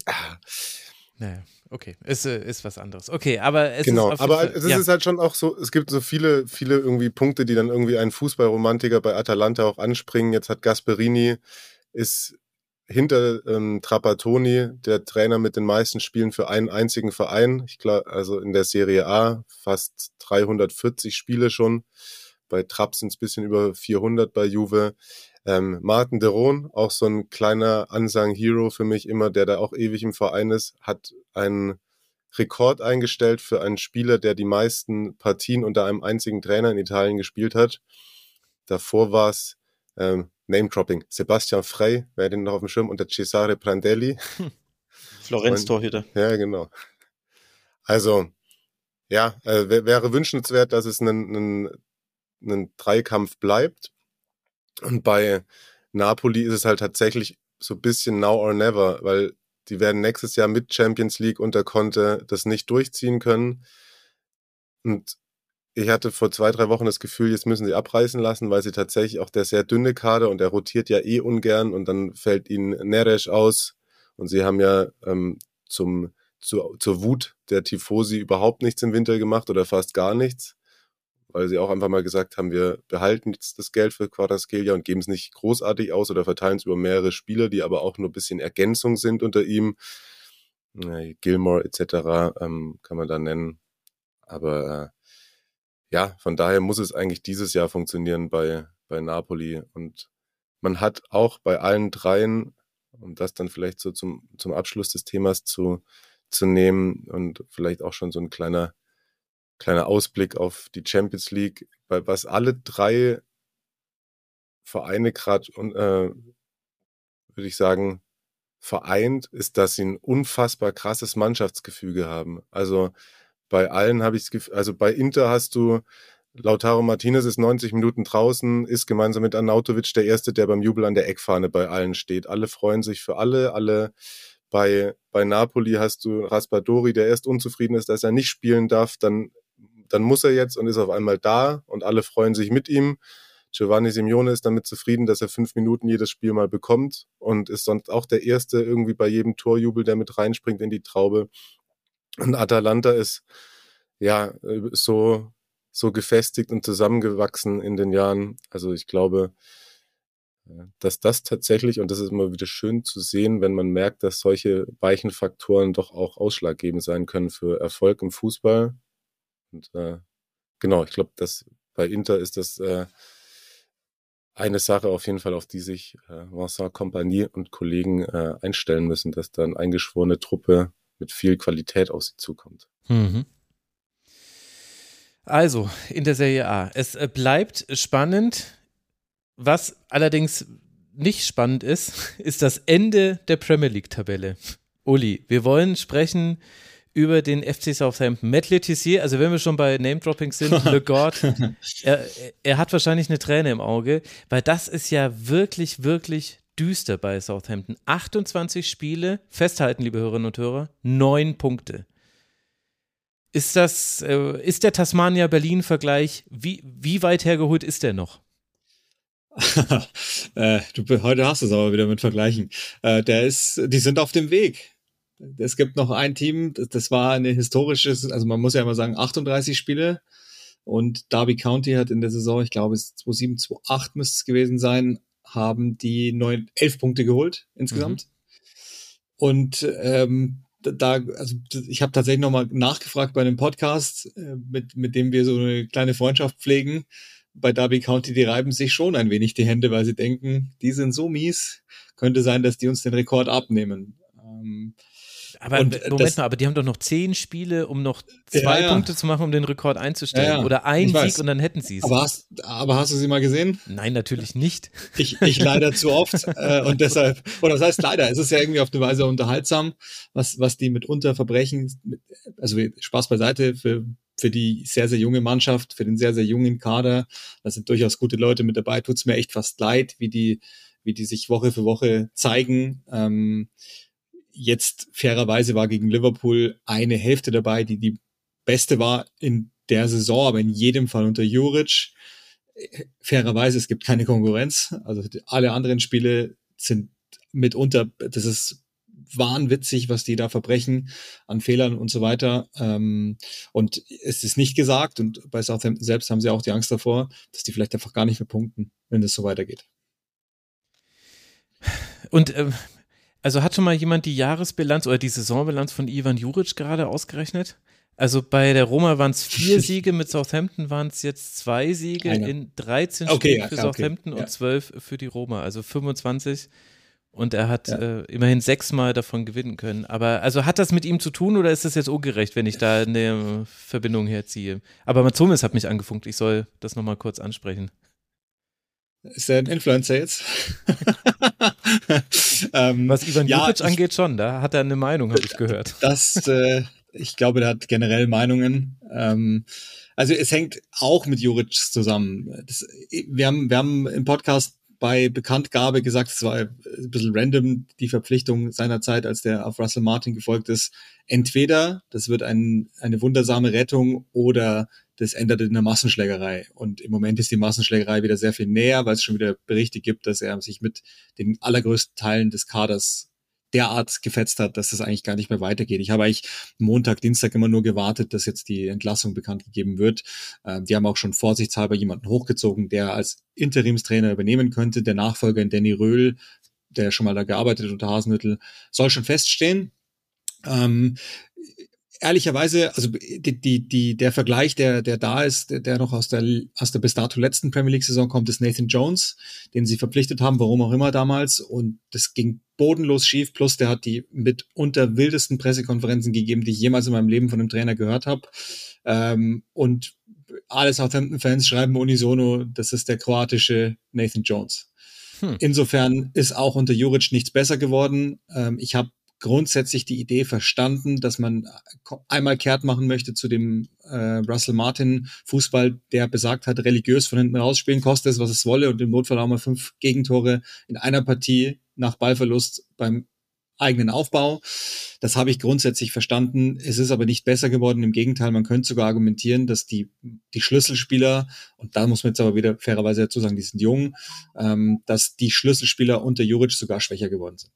Naja, okay. Ist was anderes. Okay, aber es
genau,
ist
aber es ist halt schon auch so, es gibt so viele irgendwie Punkte, die dann irgendwie einen Fußballromantiker bei Atalanta auch anspringen. Jetzt hat Gasperini, ist hinter Trapattoni der Trainer mit den meisten Spielen für einen einzigen Verein. Ich glaube, also in der Serie A fast 340 Spiele schon. Bei Trapp sind es ein bisschen über 400 bei Juve. Martin de Roon, auch so ein kleiner unsung Hero für mich immer, der da auch ewig im Verein ist, hat einen Rekord eingestellt für einen Spieler, der die meisten Partien unter einem einzigen Trainer in Italien gespielt hat. Davor war es Name-Dropping. Sebastian Frey, wer den noch auf dem Schirm, und der Cesare Prandelli.
Florenz-Torhüter.
Ja, genau. Also, ja, wäre wünschenswert, dass es ein Dreikampf bleibt. Und bei Napoli ist es halt tatsächlich so ein bisschen now or never, weil die werden nächstes Jahr mit Champions League unter Conte das nicht durchziehen können. Und ich hatte vor 2-3 Wochen das Gefühl, jetzt müssen sie abreißen lassen, weil sie tatsächlich auch der sehr dünne Kader, und der rotiert ja ungern, und dann fällt ihnen Neres aus, und sie haben ja zur Wut der Tifosi überhaupt nichts im Winter gemacht oder fast gar nichts, weil sie auch einfach mal gesagt haben, wir behalten jetzt das Geld für Kvaratskhelia und geben es nicht großartig aus oder verteilen es über mehrere Spieler, die aber auch nur ein bisschen Ergänzung sind unter ihm. Gilmore etc. Kann man da nennen. Aber ja, von daher muss es eigentlich dieses Jahr funktionieren bei Napoli. Und man hat auch bei allen dreien, um das dann vielleicht so zum Abschluss des Themas zu nehmen und vielleicht auch schon so ein kleiner Ausblick auf die Champions League, weil was alle 3 Vereine gerade, würde ich sagen, vereint, ist, dass sie ein unfassbar krasses Mannschaftsgefüge haben. Also bei allen habe ich das Gefühl, also bei Inter hast du Lautaro Martinez ist 90 Minuten draußen, ist gemeinsam mit Arnautovic der Erste, der beim Jubel an der Eckfahne bei allen steht. Alle freuen sich für alle. Bei Napoli hast du Raspadori, der erst unzufrieden ist, dass er nicht spielen darf, dann muss er jetzt und ist auf einmal da und alle freuen sich mit ihm. Giovanni Simeone ist damit zufrieden, dass er 5 Minuten jedes Spiel mal bekommt und ist sonst auch der Erste irgendwie bei jedem Torjubel, der mit reinspringt in die Traube. Und Atalanta ist ja so gefestigt und zusammengewachsen in den Jahren. Also ich glaube, dass das tatsächlich, und das ist immer wieder schön zu sehen, wenn man merkt, dass solche weichen Faktoren doch auch ausschlaggebend sein können für Erfolg im Fußball. Und genau, ich glaube, dass bei Inter ist das eine Sache auf jeden Fall, auf die sich Vincent Kompany und Kollegen einstellen müssen, dass da eine eingeschworene Truppe mit viel Qualität auf sie zukommt.
Mhm. Also, in der Serie A. Es bleibt spannend. Was allerdings nicht spannend ist, ist das Ende der Premier League-Tabelle. Uli, wir wollen sprechen über den FC Southampton. Matt Le Tissier, also wenn wir schon bei Name-Dropping sind, Le God, er hat wahrscheinlich eine Träne im Auge, weil das ist ja wirklich, wirklich düster bei Southampton. 28 Spiele, festhalten, liebe Hörerinnen und Hörer, 9 Punkte. Ist der Tasmania-Berlin-Vergleich, wie weit hergeholt ist der noch?
Heute hast du es aber wieder mit Vergleichen. Die sind auf dem Weg. Es gibt noch ein Team, das war eine historisches, also man muss ja immer sagen, 38 Spiele. Und Derby County hat in der Saison, ich glaube, 2007, 2008 müsste es gewesen sein, haben die 11 Punkte geholt insgesamt. Und also ich habe tatsächlich nochmal nachgefragt bei einem Podcast, mit dem wir so eine kleine Freundschaft pflegen. Bei Derby County, die reiben sich schon ein wenig die Hände, weil sie denken, die sind so mies, könnte sein, dass die uns den Rekord abnehmen.
Aber Moment mal, aber die haben doch noch 10 Spiele, um noch 2 Punkte zu machen, um den Rekord einzustellen. Ja. Oder ein Sieg und dann hätten sie es.
Aber hast du sie mal gesehen?
Nein, natürlich nicht.
Ich leider zu oft. Und deshalb, oder das heißt leider, es ist ja irgendwie auf eine Weise unterhaltsam, was die mitunter verbrechen. Also Spaß beiseite für die sehr, sehr junge Mannschaft, für den sehr, sehr jungen Kader. Da sind durchaus gute Leute mit dabei. Tut's mir echt fast leid, wie die sich Woche für Woche zeigen. Jetzt fairerweise war gegen Liverpool eine Hälfte dabei, die beste war in der Saison, aber in jedem Fall unter Juric. Fairerweise, es gibt keine Konkurrenz. Also alle anderen Spiele sind mitunter, das ist wahnwitzig, was die da verbrechen an Fehlern und so weiter. Und es ist nicht gesagt, und bei Southampton selbst haben sie auch die Angst davor, dass die vielleicht einfach gar nicht mehr punkten, wenn das so weitergeht.
Und also hat schon mal jemand die Jahresbilanz oder die Saisonbilanz von Ivan Juric gerade ausgerechnet? Also bei der Roma waren es 4 Siege, mit Southampton waren es jetzt 2 Siege in 13 Spielen für Southampton und 12 für die Roma, also 25. Und er hat immerhin 6-mal davon gewinnen können. Aber also hat das mit ihm zu tun oder ist das jetzt ungerecht, wenn ich da eine Verbindung herziehe? Aber Matsumis hat mich angefunkt, ich soll das nochmal kurz ansprechen.
Ist er ein Influencer jetzt?
Was Ivan Juric angeht schon, da hat er eine Meinung, habe ich gehört.
Ich glaube, der hat generell Meinungen. Also es hängt auch mit Juric zusammen. Wir haben im Podcast bei Bekanntgabe gesagt, es war ein bisschen random, die Verpflichtung seiner Zeit, als der auf Russell Martin gefolgt ist. Entweder das wird eine wundersame Rettung oder das endet in einer Massenschlägerei. Und im Moment ist die Massenschlägerei wieder sehr viel näher, weil es schon wieder Berichte gibt, dass er sich mit den allergrößten Teilen des Kaders derart gefetzt hat, dass das eigentlich gar nicht mehr weitergeht. Ich habe eigentlich Montag, Dienstag immer nur gewartet, dass jetzt die Entlassung bekannt gegeben wird. Die haben auch schon vorsichtshalber jemanden hochgezogen, der als Interimstrainer übernehmen könnte. Der Nachfolger in Danny Röhl, der schon mal da gearbeitet unter Hasenhüttl, soll schon feststehen. Ehrlicherweise, also der Vergleich, der da ist, der noch aus der bis dato letzten Premier League Saison kommt, ist Nathan Jones, den sie verpflichtet haben, warum auch immer damals, und das ging bodenlos schief, plus der hat die mitunter wildesten Pressekonferenzen gegeben, die ich jemals in meinem Leben von einem Trainer gehört habe, und alle Southampton-Fans schreiben unisono, das ist der kroatische Nathan Jones. Insofern ist auch unter Juric nichts besser geworden. Ich habe grundsätzlich die Idee verstanden, dass man einmal kehrt machen möchte zu dem Russell Martin Fußball, der besagt hat, religiös von hinten rausspielen, koste es, was es wolle, und im Notfall auch mal 5 Gegentore in einer Partie nach Ballverlust beim eigenen Aufbau. Das habe ich grundsätzlich verstanden. Es ist aber nicht besser geworden. Im Gegenteil, man könnte sogar argumentieren, dass die Schlüsselspieler, und da muss man jetzt aber wieder fairerweise dazu sagen, die sind jung, dass die Schlüsselspieler unter Juric sogar schwächer geworden sind.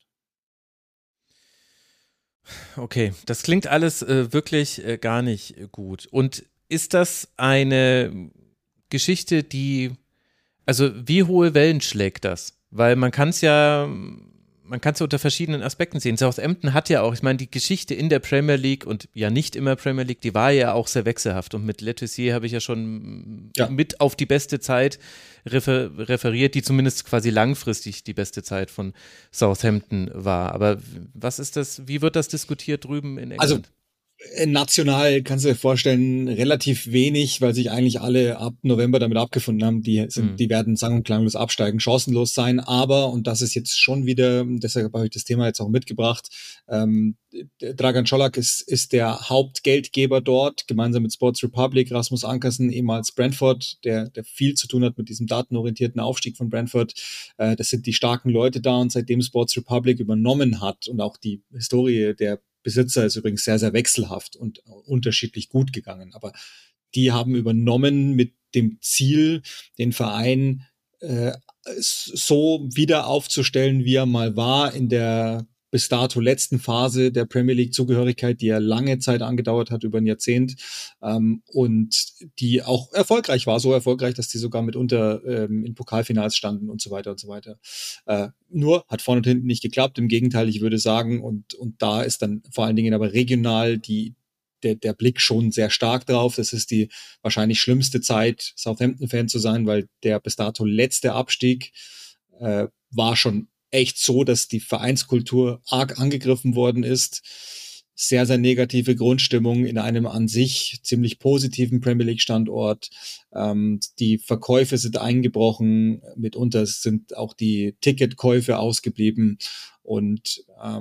Okay, das klingt alles wirklich gar nicht gut. Und ist das eine Geschichte, also wie hohe Wellen schlägt das? Weil man kann es ja unter verschiedenen Aspekten sehen. Southampton hat ja auch, ich meine, die Geschichte in der Premier League und ja nicht immer Premier League, die war ja auch sehr wechselhaft und mit Le Tissier habe ich ja schon mit auf die beste Zeit referiert, die zumindest quasi langfristig die beste Zeit von Southampton war. Aber wie wird das diskutiert drüben in England?
Also national kannst du dir vorstellen, relativ wenig, weil sich eigentlich alle ab November damit abgefunden haben, die werden sang- und klanglos absteigen, chancenlos sein, aber, und das ist jetzt schon wieder, deshalb habe ich das Thema jetzt auch mitgebracht, Dragan Čolak ist der Hauptgeldgeber dort, gemeinsam mit Sports Republic, Rasmus Ankersen, ehemals Brentford, der viel zu tun hat mit diesem datenorientierten Aufstieg von Brentford. Das sind die starken Leute da, und seitdem Sports Republic übernommen hat und auch die Historie der Besitzer ist übrigens sehr, sehr wechselhaft und unterschiedlich gut gegangen. Aber die haben übernommen mit dem Ziel, den Verein so wieder aufzustellen, wie er mal war in der bis dato letzten Phase der Premier League-Zugehörigkeit, die ja lange Zeit angedauert hat, über ein Jahrzehnt, und die auch erfolgreich war, so erfolgreich, dass die sogar mitunter in Pokalfinals standen und so weiter und so weiter. Nur hat vorne und hinten nicht geklappt, im Gegenteil, ich würde sagen, und da ist dann vor allen Dingen aber regional der Blick schon sehr stark drauf. Das ist die wahrscheinlich schlimmste Zeit, Southampton-Fan zu sein, weil der bis dato letzte Abstieg war schon echt so, dass die Vereinskultur arg angegriffen worden ist. Sehr, sehr negative Grundstimmung in einem an sich ziemlich positiven Premier League Standort. Die Verkäufe sind eingebrochen. Mitunter sind auch die Ticketkäufe ausgeblieben. Und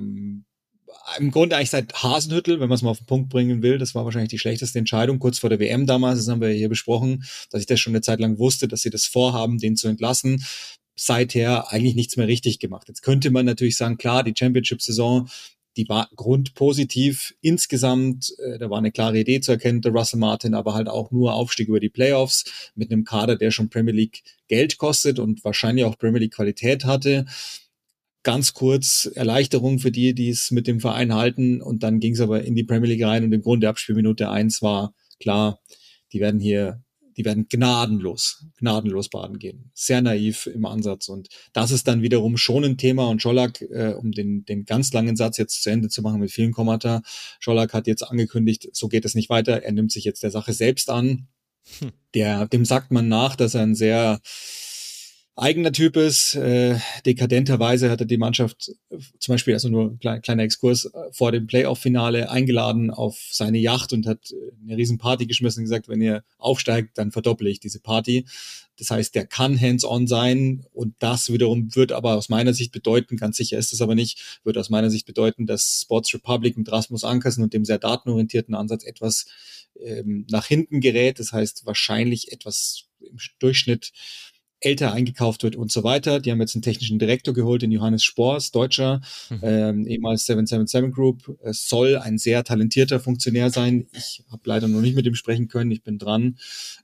im Grunde eigentlich seit Hasenhüttl, wenn man es mal auf den Punkt bringen will, das war wahrscheinlich die schlechteste Entscheidung, kurz vor der WM damals, das haben wir hier besprochen, dass ich das schon eine Zeit lang wusste, dass sie das vorhaben, den zu entlassen. Seither eigentlich nichts mehr richtig gemacht. Jetzt könnte man natürlich sagen, klar, die Championship-Saison, die war grundpositiv insgesamt, da war eine klare Idee zu erkennen, der Russell Martin, aber halt auch nur Aufstieg über die Playoffs mit einem Kader, der schon Premier League Geld kostet und wahrscheinlich auch Premier League Qualität hatte. Ganz kurz Erleichterung für die es mit dem Verein halten, und dann ging es aber in die Premier League rein und im Grunde ab Spielminute 1 war klar, die werden gnadenlos baden gehen. Sehr naiv im Ansatz, und das ist dann wiederum schon ein Thema, und Čolak, um den ganz langen Satz jetzt zu Ende zu machen mit vielen Kommata, Čolak hat jetzt angekündigt, so geht es nicht weiter, er nimmt sich jetzt der Sache selbst an. Dem sagt man nach, dass er ein sehr eigener Typ ist. Dekadenterweise hat er die Mannschaft zum Beispiel, also nur kleiner Exkurs, vor dem Playoff-Finale eingeladen auf seine Yacht und hat eine riesen Party geschmissen und gesagt, wenn ihr aufsteigt, dann verdopple ich diese Party. Das heißt, der kann hands-on sein, und das wiederum wird aber aus meiner Sicht bedeuten, ganz sicher ist es aber nicht, wird aus meiner Sicht bedeuten, dass Sports Republic mit Rasmus Ankersen und dem sehr datenorientierten Ansatz etwas nach hinten gerät. Das heißt, wahrscheinlich etwas im Durchschnitt älter eingekauft wird und so weiter. Die haben jetzt einen technischen Direktor geholt, den Johannes Spors, Deutscher, ehemals 777 Group. Es soll ein sehr talentierter Funktionär sein. Ich habe leider noch nicht mit ihm sprechen können. Ich bin dran.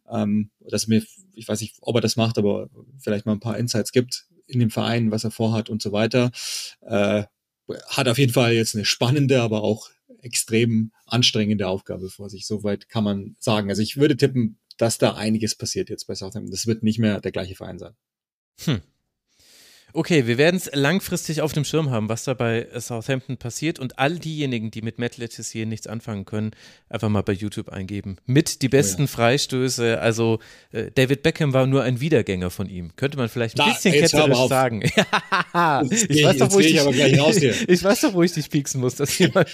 Ich weiß nicht, ob er das macht, aber vielleicht mal ein paar Insights gibt in dem Verein, was er vorhat und so weiter. Hat auf jeden Fall jetzt eine spannende, aber auch extrem anstrengende Aufgabe vor sich. Soweit kann man sagen. Also ich würde tippen, dass da einiges passiert jetzt bei Southampton. Das wird nicht mehr der gleiche Verein sein.
Okay, wir werden es langfristig auf dem Schirm haben, was da bei Southampton passiert, und all diejenigen, die mit Matt Le Tissier nichts anfangen können, einfach mal bei YouTube eingeben. Mit die besten Freistöße, also David Beckham war nur ein Wiedergänger von ihm. Könnte man vielleicht ein bisschen ketzerisch sagen. Ich weiß doch, wo ich dich pieksen muss, dass jemand...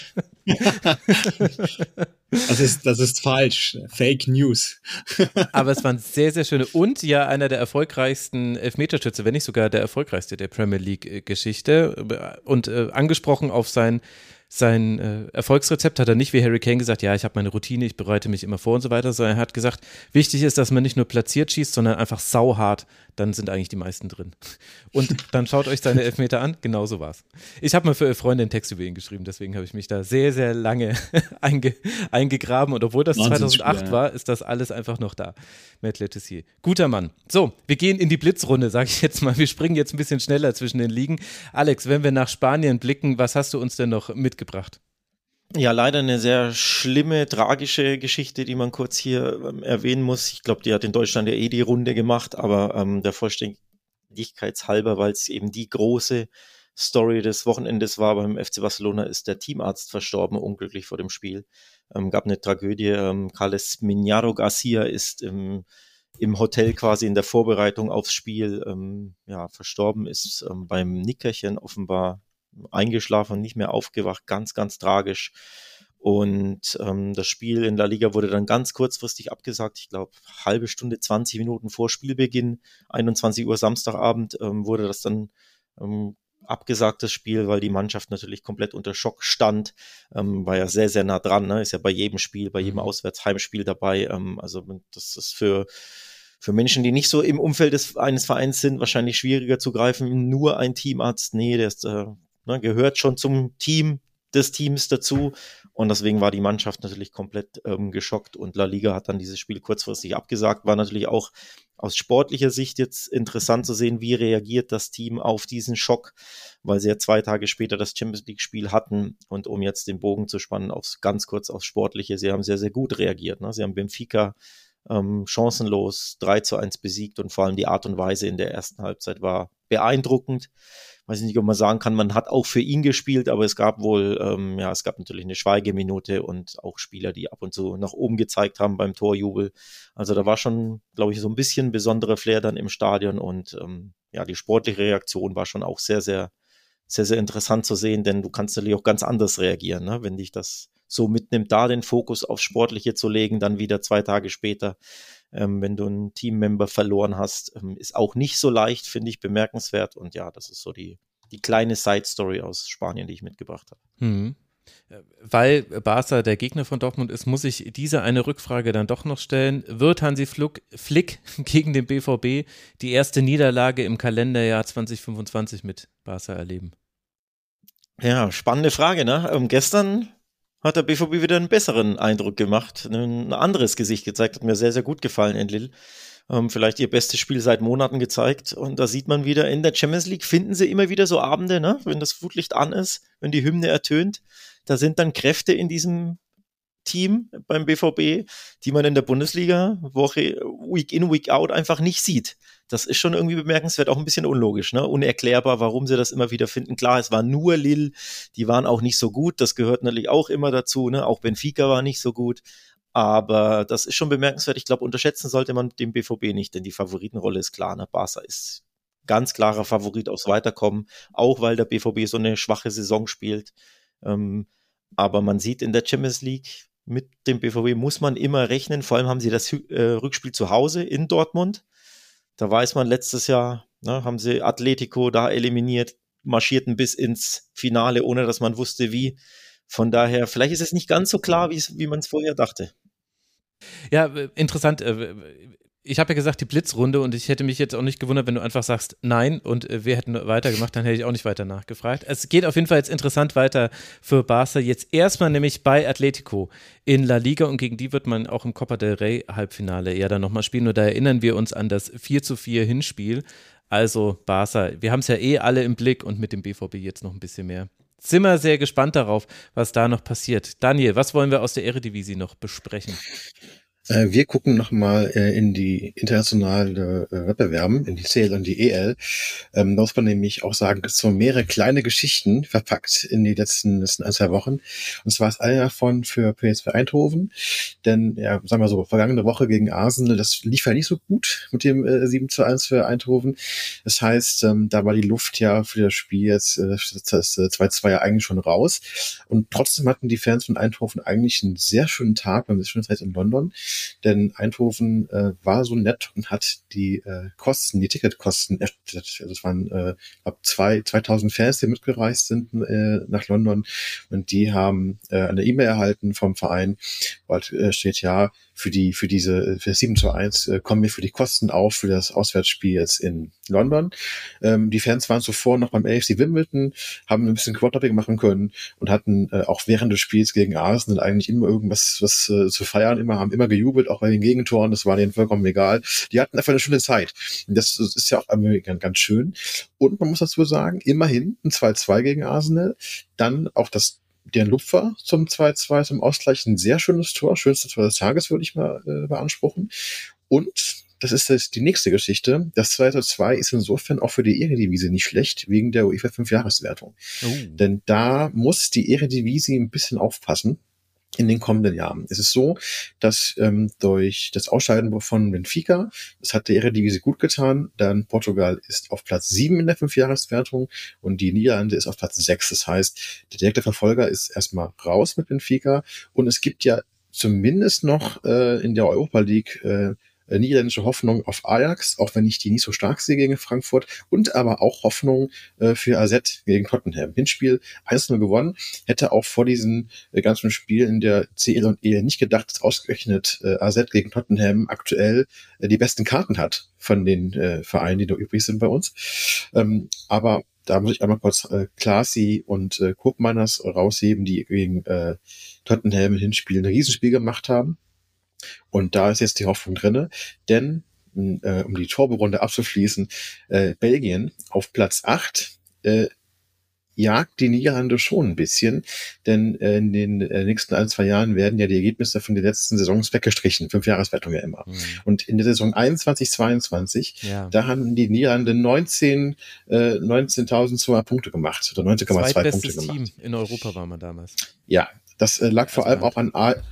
Das ist falsch. Fake News.
Aber es waren sehr, sehr schöne, und ja einer der erfolgreichsten Elfmeterschütze, wenn nicht sogar der erfolgreichste der Premier League-Geschichte, und angesprochen auf sein Erfolgsrezept hat er nicht wie Harry Kane gesagt, ja, ich habe meine Routine, ich bereite mich immer vor und so weiter, sondern er hat gesagt, wichtig ist, dass man nicht nur platziert schießt, sondern einfach sauhart, dann sind eigentlich die meisten drin. Und dann schaut euch seine Elfmeter an, genau so war's. Ich habe mal für Freunde einen Text über ihn geschrieben, deswegen habe ich mich da sehr, sehr lange eingegraben, und obwohl das 2008 war, ist das alles einfach noch da. Matt Le Tissier. Guter Mann. So, wir gehen in die Blitzrunde, sage ich jetzt mal. Wir springen jetzt ein bisschen schneller zwischen den Ligen. Alex, wenn wir nach Spanien blicken, was hast du uns denn noch mitgebracht?
Ja, leider eine sehr schlimme, tragische Geschichte, die man kurz hier erwähnen muss. Ich glaube, die hat in Deutschland ja die Runde gemacht, aber der vollständigkeitshalber, weil es eben die große Story des Wochenendes war beim FC Barcelona, ist der Teamarzt verstorben, unglücklich vor dem Spiel. Gab eine Tragödie. Carles Miñaro Garcia ist im Hotel quasi in der Vorbereitung aufs Spiel verstorben, ist beim Nickerchen offenbar eingeschlafen, nicht mehr aufgewacht, ganz, ganz tragisch. Und das Spiel in La Liga wurde dann ganz kurzfristig abgesagt. Ich glaube, halbe Stunde, 20 Minuten vor Spielbeginn, 21 Uhr Samstagabend, wurde das dann abgesagt, das Spiel, weil die Mannschaft natürlich komplett unter Schock stand. War ja sehr, sehr nah dran, ne? Ist ja bei jedem Spiel, bei jedem Auswärtsheimspiel dabei. Also das ist für Menschen, die nicht so im Umfeld eines Vereins sind, wahrscheinlich schwieriger zu greifen. Nur ein Teamarzt, nee, der ist, gehört schon zum Team des Teams dazu. Und deswegen war die Mannschaft natürlich komplett geschockt. Und La Liga hat dann dieses Spiel kurzfristig abgesagt. War natürlich auch aus sportlicher Sicht jetzt interessant zu sehen, wie reagiert das Team auf diesen Schock, weil sie ja 2 Tage später das Champions League-Spiel hatten. Und um jetzt den Bogen zu spannen, ganz kurz aufs Sportliche, sie haben sehr, sehr gut reagiert. Ne? Sie haben Benfica chancenlos 3-1 besiegt und vor allem die Art und Weise in der ersten Halbzeit war beeindruckend. Weiß nicht, ob man sagen kann, man hat auch für ihn gespielt, aber es gab wohl, es gab natürlich eine Schweigeminute und auch Spieler, die ab und zu nach oben gezeigt haben beim Torjubel. Also da war schon, glaube ich, so ein bisschen besonderer Flair dann im Stadion und die sportliche Reaktion war schon auch sehr, sehr, sehr, sehr interessant zu sehen, denn du kannst natürlich auch ganz anders reagieren, ne? Wenn dich das so mitnimmt, da den Fokus aufs Sportliche zu legen, dann wieder 2 Tage später, wenn du einen Teammember verloren hast, ist auch nicht so leicht, finde ich bemerkenswert. Und ja, das ist so die kleine Side-Story aus Spanien, die ich mitgebracht habe.
Weil Barca der Gegner von Dortmund ist, muss ich diese eine Rückfrage dann doch noch stellen. Wird Hansi Flick gegen den BVB die erste Niederlage im Kalenderjahr 2025 mit Barca erleben?
Ja, spannende Frage, ne? Gestern hat der BVB wieder einen besseren Eindruck gemacht, ein anderes Gesicht gezeigt, hat mir sehr, sehr gut gefallen in Lille. Vielleicht ihr bestes Spiel seit Monaten gezeigt und da sieht man wieder, in der Champions League finden sie immer wieder so Abende, ne? Wenn das Flutlicht an ist, wenn die Hymne ertönt, da sind dann Kräfte in diesem Team beim BVB, die man in der Bundesliga Woche Week in, Week out einfach nicht sieht. Das ist schon irgendwie bemerkenswert, auch ein bisschen unlogisch, ne? Unerklärbar, warum sie das immer wieder finden. Klar, es war nur Lille, die waren auch nicht so gut, das gehört natürlich auch immer dazu, ne? Auch Benfica war nicht so gut, aber das ist schon bemerkenswert. Ich glaube, unterschätzen sollte man den BVB nicht, denn die Favoritenrolle ist klar, ne? Barca ist ganz klarer Favorit aufs Weiterkommen, auch weil der BVB so eine schwache Saison spielt. Aber man sieht in der Champions League, mit dem BVB muss man immer rechnen. Vor allem haben sie das Rückspiel zu Hause in Dortmund. Da weiß man, letztes Jahr haben sie Atletico da eliminiert, marschierten bis ins Finale, ohne dass man wusste, wie. Von daher, vielleicht ist es nicht ganz so klar, wie man es vorher dachte.
Ja, interessant. Ich habe ja gesagt, die Blitzrunde, und ich hätte mich jetzt auch nicht gewundert, wenn du einfach sagst, nein, und wir hätten weitergemacht, dann hätte ich auch nicht weiter nachgefragt. Es geht auf jeden Fall jetzt interessant weiter für Barca. Jetzt erstmal nämlich bei Atletico in La Liga, und gegen die wird man auch im Copa del Rey Halbfinale ja dann nochmal spielen. Und da erinnern wir uns an das 4:4 Hinspiel. Also Barca, wir haben es ja alle im Blick und mit dem BVB jetzt noch ein bisschen mehr. Sind wir sehr gespannt darauf, was da noch passiert. Daniel, was wollen wir aus der Eredivisie noch besprechen?
Wir gucken nochmal in die internationalen Wettbewerben, in die CL und die EL. Da muss man nämlich auch sagen, es sind so mehrere kleine Geschichten verpackt in die letzten 1-2 Wochen. Und zwar ist eine davon für PSV Eindhoven. Denn, ja, sagen wir so, vergangene Woche gegen Arsenal, das lief ja nicht so gut mit dem 7:1 für Eindhoven. Das heißt, da war die Luft ja für das Spiel jetzt, das 2:2 ja eigentlich schon raus. Und trotzdem hatten die Fans von Eindhoven eigentlich einen sehr schönen Tag, eine schöne Zeit in London. Denn Eindhoven war so nett und hat die Ticketkosten erstattet. Also es waren 2000 Fans, die mitgereist sind nach London, und die haben eine E-Mail erhalten vom Verein, wo steht, ja, für 7:1 kommen wir für die Kosten auf für das Auswärtsspiel jetzt in London. Die Fans waren zuvor noch beim AFC Wimbledon, haben ein bisschen Quad-Hopping machen können und hatten auch während des Spiels gegen Arsenal eigentlich immer irgendwas zu feiern, haben immer gejubelt, auch bei den Gegentoren, das war denen vollkommen egal. Die hatten einfach eine schöne Zeit. Und das ist ja auch ganz schön. Und man muss dazu sagen, immerhin ein 2:2 gegen Arsenal, dann auch der Lupfer zum 2:2 zum Ausgleich, ein sehr schönes Tor, schönste Tor des Tages, würde ich mal beanspruchen. Und das ist die nächste Geschichte. Das 2:2 ist insofern auch für die Eredivisie nicht schlecht, wegen der UEFA 5-Jahreswertung. Denn da muss die Eredivisie ein bisschen aufpassen in den kommenden Jahren. Es ist so, dass durch das Ausscheiden von Benfica, das hat der Eredivisie gut getan, dann Portugal ist auf Platz 7 in der 5-Jahreswertung und die Niederlande ist auf Platz 6. Das heißt, der direkte Verfolger ist erstmal raus mit Benfica und es gibt ja zumindest noch in der Europa League niederländische Hoffnung auf Ajax, auch wenn ich die nicht so stark sehe gegen Frankfurt, und aber auch Hoffnung für AZ gegen Tottenham. Hinspiel 1:0 gewonnen, hätte auch vor diesen ganzen Spielen in der CL und EL nicht gedacht, dass ausgerechnet AZ gegen Tottenham aktuell die besten Karten hat von den Vereinen, die noch übrig sind bei uns. Aber da muss ich einmal kurz Klaasie und Koopmeiners rausheben, die gegen Tottenham im Hinspiel ein Riesenspiel gemacht haben. Und da ist jetzt die Hoffnung drinne, denn um die Torberunde abzuschließen, Belgien auf Platz 8 jagt die Niederlande schon ein bisschen, denn in den nächsten 1-2 Jahren werden ja die Ergebnisse von den letzten Saisons weggestrichen, 5-Jahreswertung ja immer. Und in der Saison 21/22, da haben die Niederlande 19.200 Punkte gemacht, oder 19,2 Punkte gemacht.
Team in Europa war man damals.
Ja, das lag vor allem auch an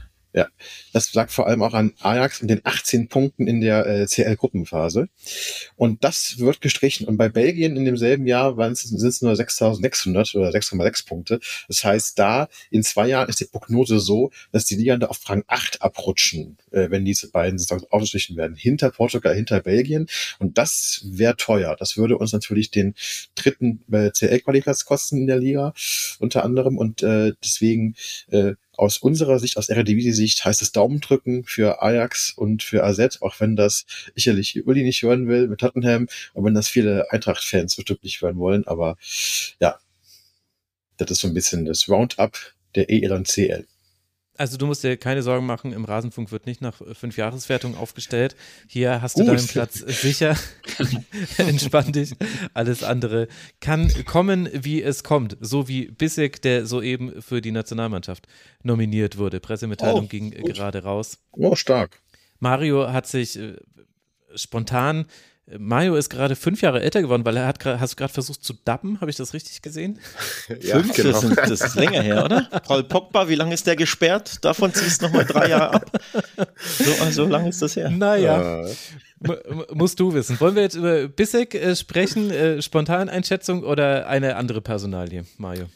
Ajax und den 18 Punkten in der CL-Gruppenphase. Und das wird gestrichen. Und bei Belgien in demselben Jahr sind es nur 6.600 oder 6,6 Punkte. Das heißt, da in 2 Jahren ist die Prognose so, dass die Niederlande auf Rang 8 abrutschen, wenn diese beiden Saisons ausgestrichen werden. Hinter Portugal, hinter Belgien. Und das wäre teuer. Das würde uns natürlich den 3. CL-Qualiplatz kosten in der Liga, unter anderem. Und deswegen aus unserer Sicht, aus Eredivisie-Sicht, heißt es Daumen drücken für Ajax und für AZ, auch wenn das sicherlich Uli nicht hören will mit Tottenham und wenn das viele Eintracht-Fans bestimmt nicht hören wollen, aber ja, das ist so ein bisschen das Roundup der EL und CL.
Also du musst dir keine Sorgen machen, im Rasenfunk wird nicht nach 5-Jahreswertung aufgestellt. Hier hast du deinen Platz sicher. Entspann dich. Alles andere kann kommen, wie es kommt. So wie Bissek, der soeben für die Nationalmannschaft nominiert wurde. Pressemitteilung ging gerade raus.
Stark.
Mario hat sich spontan Mario ist gerade 5 Jahre älter geworden, weil hast du gerade versucht zu dubben? Habe ich das richtig gesehen?
Ja, 5, genau. Das ist länger her, oder? Paul Pogba, wie lange ist der gesperrt? Davon ziehst du nochmal 3 Jahre ab. So lange ist das her.
Naja, musst du wissen. Wollen wir jetzt über Bissek sprechen? Spontaneinschätzung oder eine andere Personalie, Mario?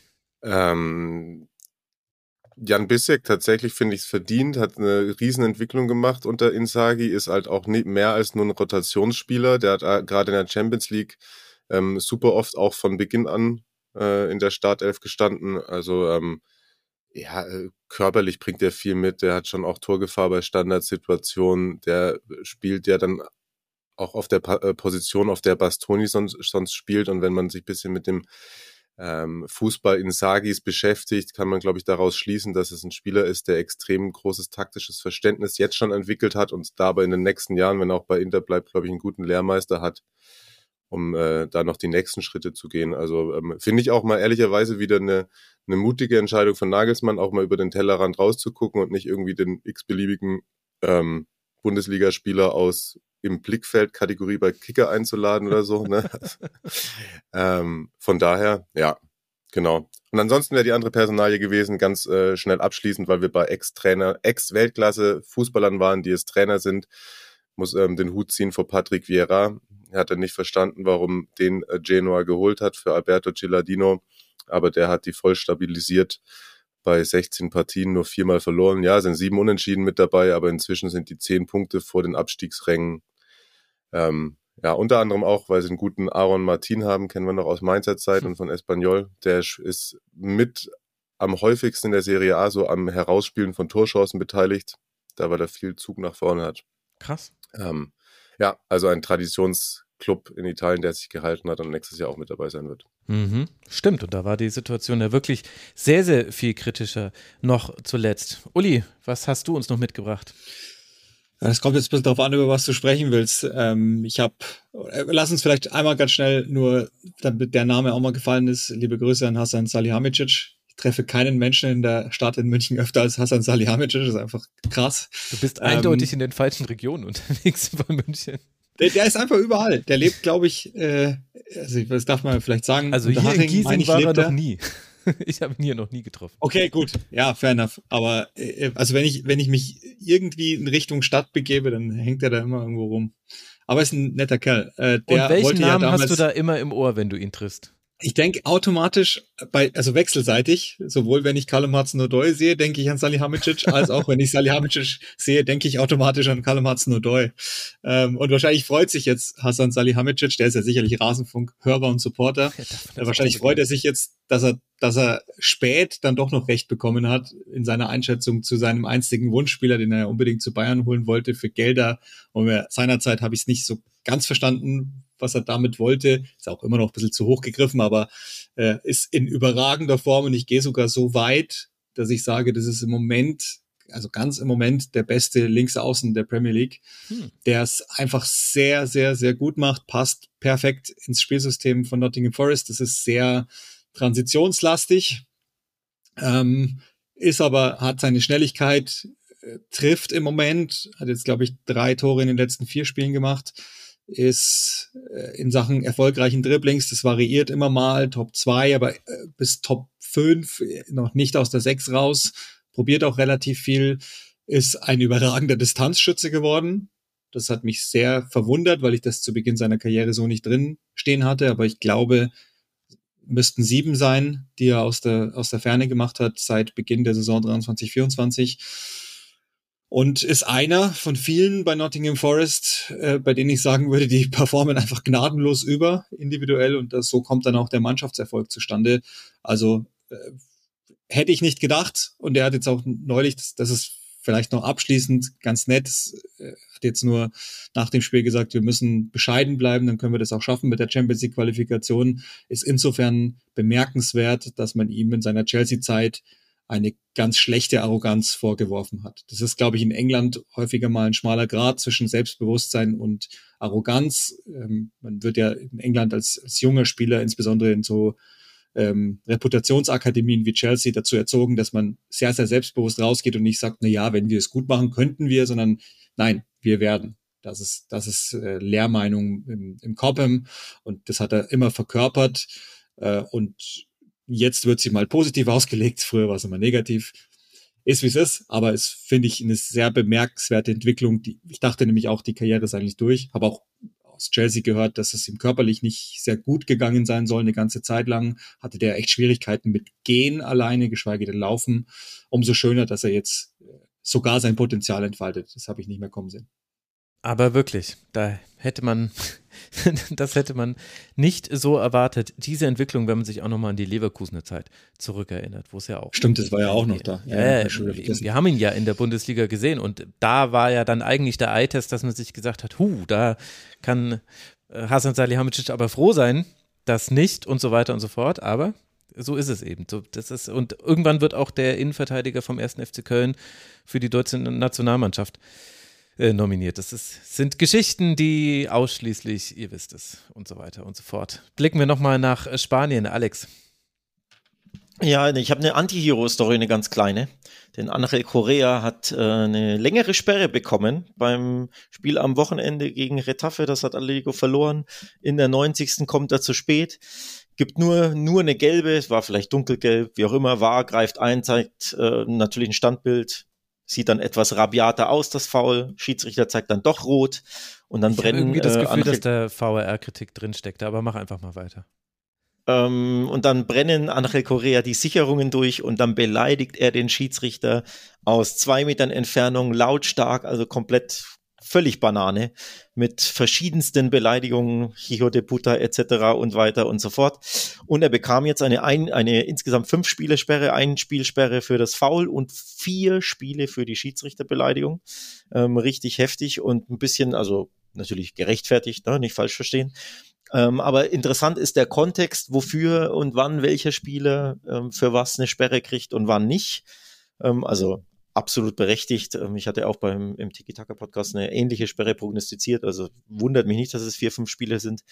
Jan Bissek, tatsächlich finde ich es verdient, hat eine Riesenentwicklung gemacht unter Inzaghi, ist halt auch nicht mehr als nur ein Rotationsspieler, der hat gerade in der Champions League super oft auch von Beginn an in der Startelf gestanden, also körperlich bringt er viel mit, der hat schon auch Torgefahr bei Standardsituationen, der spielt ja dann auch auf der Position, auf der Bastoni sonst spielt, und wenn man sich ein bisschen mit dem Fußball Inzagis beschäftigt, kann man, glaube ich, daraus schließen, dass es ein Spieler ist, der extrem großes taktisches Verständnis jetzt schon entwickelt hat und dabei in den nächsten Jahren, wenn er auch bei Inter bleibt, glaube ich, einen guten Lehrmeister hat, um da noch die nächsten Schritte zu gehen. Also finde ich auch mal ehrlicherweise wieder eine mutige Entscheidung von Nagelsmann, auch mal über den Tellerrand rauszugucken und nicht irgendwie den x-beliebigen Bundesligaspieler aus im Blickfeld-Kategorie bei Kicker einzuladen oder so. Ne? Von daher, ja, genau. Und ansonsten wäre die andere Personalie gewesen, ganz schnell abschließend, weil wir bei Ex-Weltklasse-Fußballern waren, die jetzt Trainer sind, muss den Hut ziehen vor Patrick Vieira. Er hat nicht verstanden, warum den Genoa geholt hat für Alberto Gilardino, aber der hat die voll stabilisiert. Bei 16 Partien nur 4-mal verloren. Ja, sind 7 Unentschieden mit dabei, aber inzwischen sind die 10 Punkte vor den Abstiegsrängen. Unter anderem auch, weil sie einen guten Aaron Martin haben, kennen wir noch aus Mainzer Zeit und von Espanyol. Der ist mit am häufigsten in der Serie A so am Herausspielen von Torchancen beteiligt, da weil er viel Zug nach vorne hat.
Krass.
Also ein Traditionsclub in Italien, der sich gehalten hat und nächstes Jahr auch mit dabei sein wird.
Mhm. Stimmt, und da war die Situation ja wirklich sehr, sehr viel kritischer noch zuletzt. Uli, was hast du uns noch mitgebracht?
Es kommt jetzt ein bisschen darauf an, über was du sprechen willst. Lass uns vielleicht einmal ganz schnell nur, damit der Name auch mal gefallen ist, liebe Grüße an Hasan Salihamidzic. treffe keinen Menschen in der Stadt in München öfter als Hasan Salihamidzic. Das ist einfach krass.
Du bist eindeutig in den falschen Regionen unterwegs bei München.
Der ist einfach überall. Der lebt, glaube ich, also das darf man vielleicht sagen.
Also hier in Giesing war er noch nie. Ich habe ihn hier noch nie getroffen.
Okay, gut. Ja, fair enough. Aber also wenn ich mich irgendwie in Richtung Stadt begebe, dann hängt er da immer irgendwo rum. Aber ist ein netter Kerl.
Und welchen Namen hast du da immer im Ohr, wenn du ihn triffst?
Ich denke automatisch, also wechselseitig, sowohl wenn ich Callum Hudson-Odoi sehe, denke ich an Salihamidzic, als auch wenn ich Salihamidzic sehe, denke ich automatisch an Callum Hudson-Odoi. Und wahrscheinlich freut sich jetzt Hasan Salihamidzic, der ist ja sicherlich Rasenfunk-Hörer und Supporter. Ja, wahrscheinlich freut er sich jetzt, dass er spät dann doch noch recht bekommen hat in seiner Einschätzung zu seinem einstigen Wunschspieler, den er ja unbedingt zu Bayern holen wollte für Gelder. Und seinerzeit habe ich es nicht so ganz verstanden, was er damit wollte. Ist auch immer noch ein bisschen zu hoch gegriffen, aber ist in überragender Form und ich gehe sogar so weit, dass ich sage, das ist im Moment, also ganz im Moment der beste Linksaußen der Premier League, der es einfach sehr, sehr, sehr gut macht, passt perfekt ins Spielsystem von Nottingham Forest. Das ist sehr transitionslastig, hat seine Schnelligkeit, trifft im Moment, hat jetzt, glaube ich, 3 Tore in den letzten 4 Spielen gemacht, ist in Sachen erfolgreichen Dribblings, das variiert immer mal, Top 2, aber bis Top 5, noch nicht aus der 6 raus, probiert auch relativ viel, ist ein überragender Distanzschütze geworden. Das hat mich sehr verwundert, weil ich das zu Beginn seiner Karriere so nicht drin stehen hatte, aber ich glaube, müssten 7 sein, die er aus der Ferne gemacht hat seit Beginn der Saison 23/24. Und ist einer von vielen bei Nottingham Forest, bei denen ich sagen würde, die performen einfach gnadenlos über individuell und so kommt dann auch der Mannschaftserfolg zustande. Also hätte ich nicht gedacht und er hat jetzt auch neulich, das ist vielleicht noch abschließend ganz nett, hat jetzt nur nach dem Spiel gesagt, wir müssen bescheiden bleiben, dann können wir das auch schaffen mit der Champions League Qualifikation. Ist insofern bemerkenswert, dass man ihm in seiner Chelsea-Zeit eine ganz schlechte Arroganz vorgeworfen hat. Das ist, glaube ich, in England häufiger mal ein schmaler Grat zwischen Selbstbewusstsein und Arroganz. Man wird ja in England als junger Spieler, insbesondere in so Reputationsakademien wie Chelsea, dazu erzogen, dass man sehr, sehr selbstbewusst rausgeht und nicht sagt, na ja, wenn wir es gut machen, könnten wir, sondern nein, wir werden. Das ist Lehrmeinung im Cobham und das hat er immer verkörpert und jetzt wird sie mal positiv ausgelegt, früher war es immer negativ. Ist wie es ist, aber es finde ich eine sehr bemerkenswerte Entwicklung. Ich dachte nämlich auch, die Karriere ist eigentlich durch. Habe auch aus Chelsea gehört, dass es ihm körperlich nicht sehr gut gegangen sein soll. Eine ganze Zeit lang hatte der echt Schwierigkeiten mit Gehen alleine, geschweige denn Laufen. Umso schöner, dass er jetzt sogar sein Potenzial entfaltet. Das habe ich nicht mehr kommen sehen.
Aber wirklich, das hätte man nicht so erwartet. Diese Entwicklung, wenn man sich auch nochmal an die Leverkusener Zeit zurückerinnert, wo es ja auch.
Stimmt, das war ja auch noch da.
Wir haben ihn ja in der Bundesliga gesehen und da war ja dann eigentlich der Eye-Test, dass man sich gesagt hat, da kann Hasan Salihamidzic aber froh sein, das nicht und so weiter und so fort, aber so ist es eben. Und irgendwann wird auch der Innenverteidiger vom 1. FC Köln für die deutsche Nationalmannschaft nominiert. Sind Geschichten, die ausschließlich, ihr wisst es, und so weiter und so fort. Blicken wir nochmal nach Spanien. Alex.
Ja, ich habe eine Anti-Hero-Story, eine ganz kleine. Denn Angel Correa hat eine längere Sperre bekommen beim Spiel am Wochenende gegen Retafe. Das hat Atletico verloren. In der 90. kommt er zu spät. Gibt nur eine gelbe, es war vielleicht dunkelgelb, wie auch immer, greift ein, zeigt natürlich ein Standbild, sieht dann etwas rabiater aus, das Foul. Schiedsrichter zeigt dann doch rot und dann brennen.
Ich habe irgendwie das Gefühl, dass der VAR-Kritik drinsteckte, aber mach einfach mal weiter.
Und dann brennen Angel Correa die Sicherungen durch und dann beleidigt er den Schiedsrichter aus 2 Metern Entfernung lautstark, also komplett völlig Banane, mit verschiedensten Beleidigungen, Hijo de puta etc. und weiter und so fort. Und er bekam jetzt eine insgesamt 5 Spiele-Sperre, 1 Spielsperre für das Foul und 4 Spiele für die Schiedsrichterbeleidigung. Richtig heftig und ein bisschen, also natürlich gerechtfertigt, ne? Nicht falsch verstehen. Aber interessant ist der Kontext, wofür und wann welcher Spieler für was eine Sperre kriegt und wann nicht. Also absolut berechtigt. Ich hatte auch im Tiki-Taka-Podcast eine ähnliche Sperre prognostiziert, also wundert mich nicht, dass es 4, 5 Spiele sind.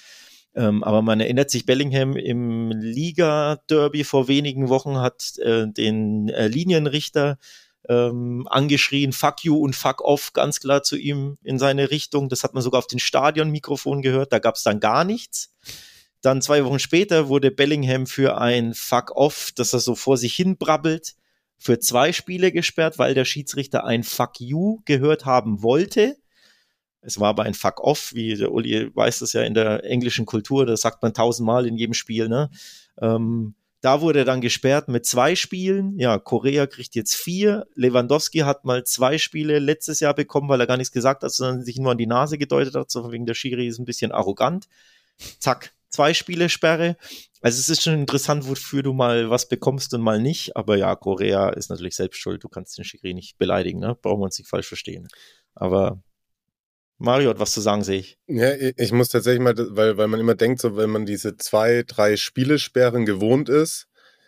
Aber man erinnert sich, Bellingham im Liga-Derby vor wenigen Wochen hat den Linienrichter angeschrien, fuck you und fuck off, ganz klar zu ihm in seine Richtung. Das hat man sogar auf den Stadionmikrofon gehört, da gab es dann gar nichts. Dann 2 Wochen später wurde Bellingham für ein fuck off, dass er so vor sich hin brabbelt, für 2 Spiele gesperrt, weil der Schiedsrichter ein fuck you gehört haben wollte. Es war aber ein fuck off, wie der Uli weiß das ja in der englischen Kultur, das sagt man 1000-mal in jedem Spiel, ne? Da wurde er dann gesperrt mit 2 Spielen. Ja, Correa kriegt jetzt 4. Lewandowski hat mal 2 Spiele letztes Jahr bekommen, weil er gar nichts gesagt hat, sondern sich nur an die Nase gedeutet hat, so wegen der Schiri ist ein bisschen arrogant. Zack, 2 Spiele Sperre. Also es ist schon interessant, wofür du mal was bekommst und mal nicht. Aber ja, Correa ist natürlich selbst schuld. Du kannst den Schiri nicht beleidigen, ne? Brauchen wir uns nicht falsch verstehen. Aber Mario hat was zu sagen, sehe ich.
Ja, ich muss tatsächlich mal, weil man immer denkt, so wenn man diese 2, 3 Spielesperren gewohnt ist,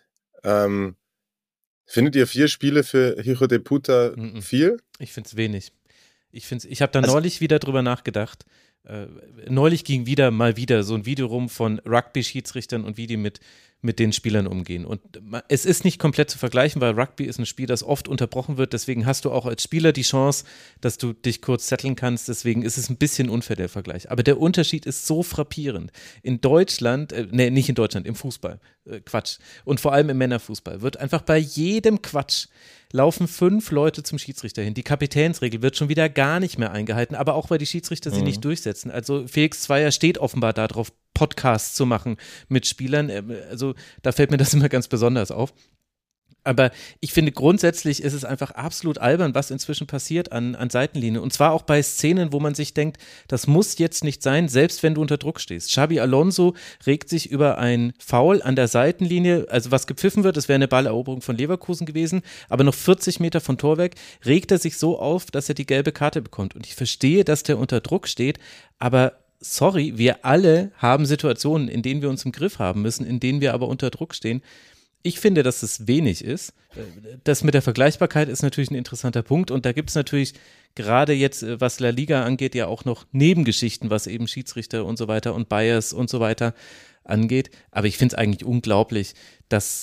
findet ihr 4 Spiele für Hijo de Puta viel?
Ich finde es wenig. Ich habe da neulich wieder drüber nachgedacht. Neulich ging mal wieder so ein Video rum von Rugby-Schiedsrichtern und wie die mit den Spielern umgehen. Und es ist nicht komplett zu vergleichen, weil Rugby ist ein Spiel, das oft unterbrochen wird. Deswegen hast du auch als Spieler die Chance, dass du dich kurz setteln kannst. Deswegen ist es ein bisschen unfair, der Vergleich. Aber der Unterschied ist so frappierend. In Deutschland, nicht in Deutschland, im Fußball, Quatsch. Und vor allem im Männerfußball wird einfach bei jedem Quatsch laufen 5 Leute zum Schiedsrichter hin. Die Kapitänsregel wird schon wieder gar nicht mehr eingehalten, aber auch, weil die Schiedsrichter sie nicht durchsetzen. Also Felix Zweier steht offenbar darauf, Podcasts zu machen mit Spielern. Also da fällt mir das immer ganz besonders auf. Aber ich finde, grundsätzlich ist es einfach absolut albern, was inzwischen passiert an Seitenlinie. Und zwar auch bei Szenen, wo man sich denkt, das muss jetzt nicht sein, selbst wenn du unter Druck stehst. Xabi Alonso regt sich über ein Foul an der Seitenlinie, also was gepfiffen wird, es wäre eine Balleroberung von Leverkusen gewesen, aber noch 40 Meter von Tor weg, regt er sich so auf, dass er die gelbe Karte bekommt. Und ich verstehe, dass der unter Druck steht, aber sorry, wir alle haben Situationen, in denen wir uns im Griff haben müssen, in denen wir aber unter Druck stehen. Ich finde, dass es wenig ist. Das mit der Vergleichbarkeit ist natürlich ein interessanter Punkt und da gibt es natürlich gerade jetzt, was La Liga angeht, ja auch noch Nebengeschichten, was eben Schiedsrichter und so weiter und Bias und so weiter angeht. Aber ich finde es eigentlich unglaublich, dass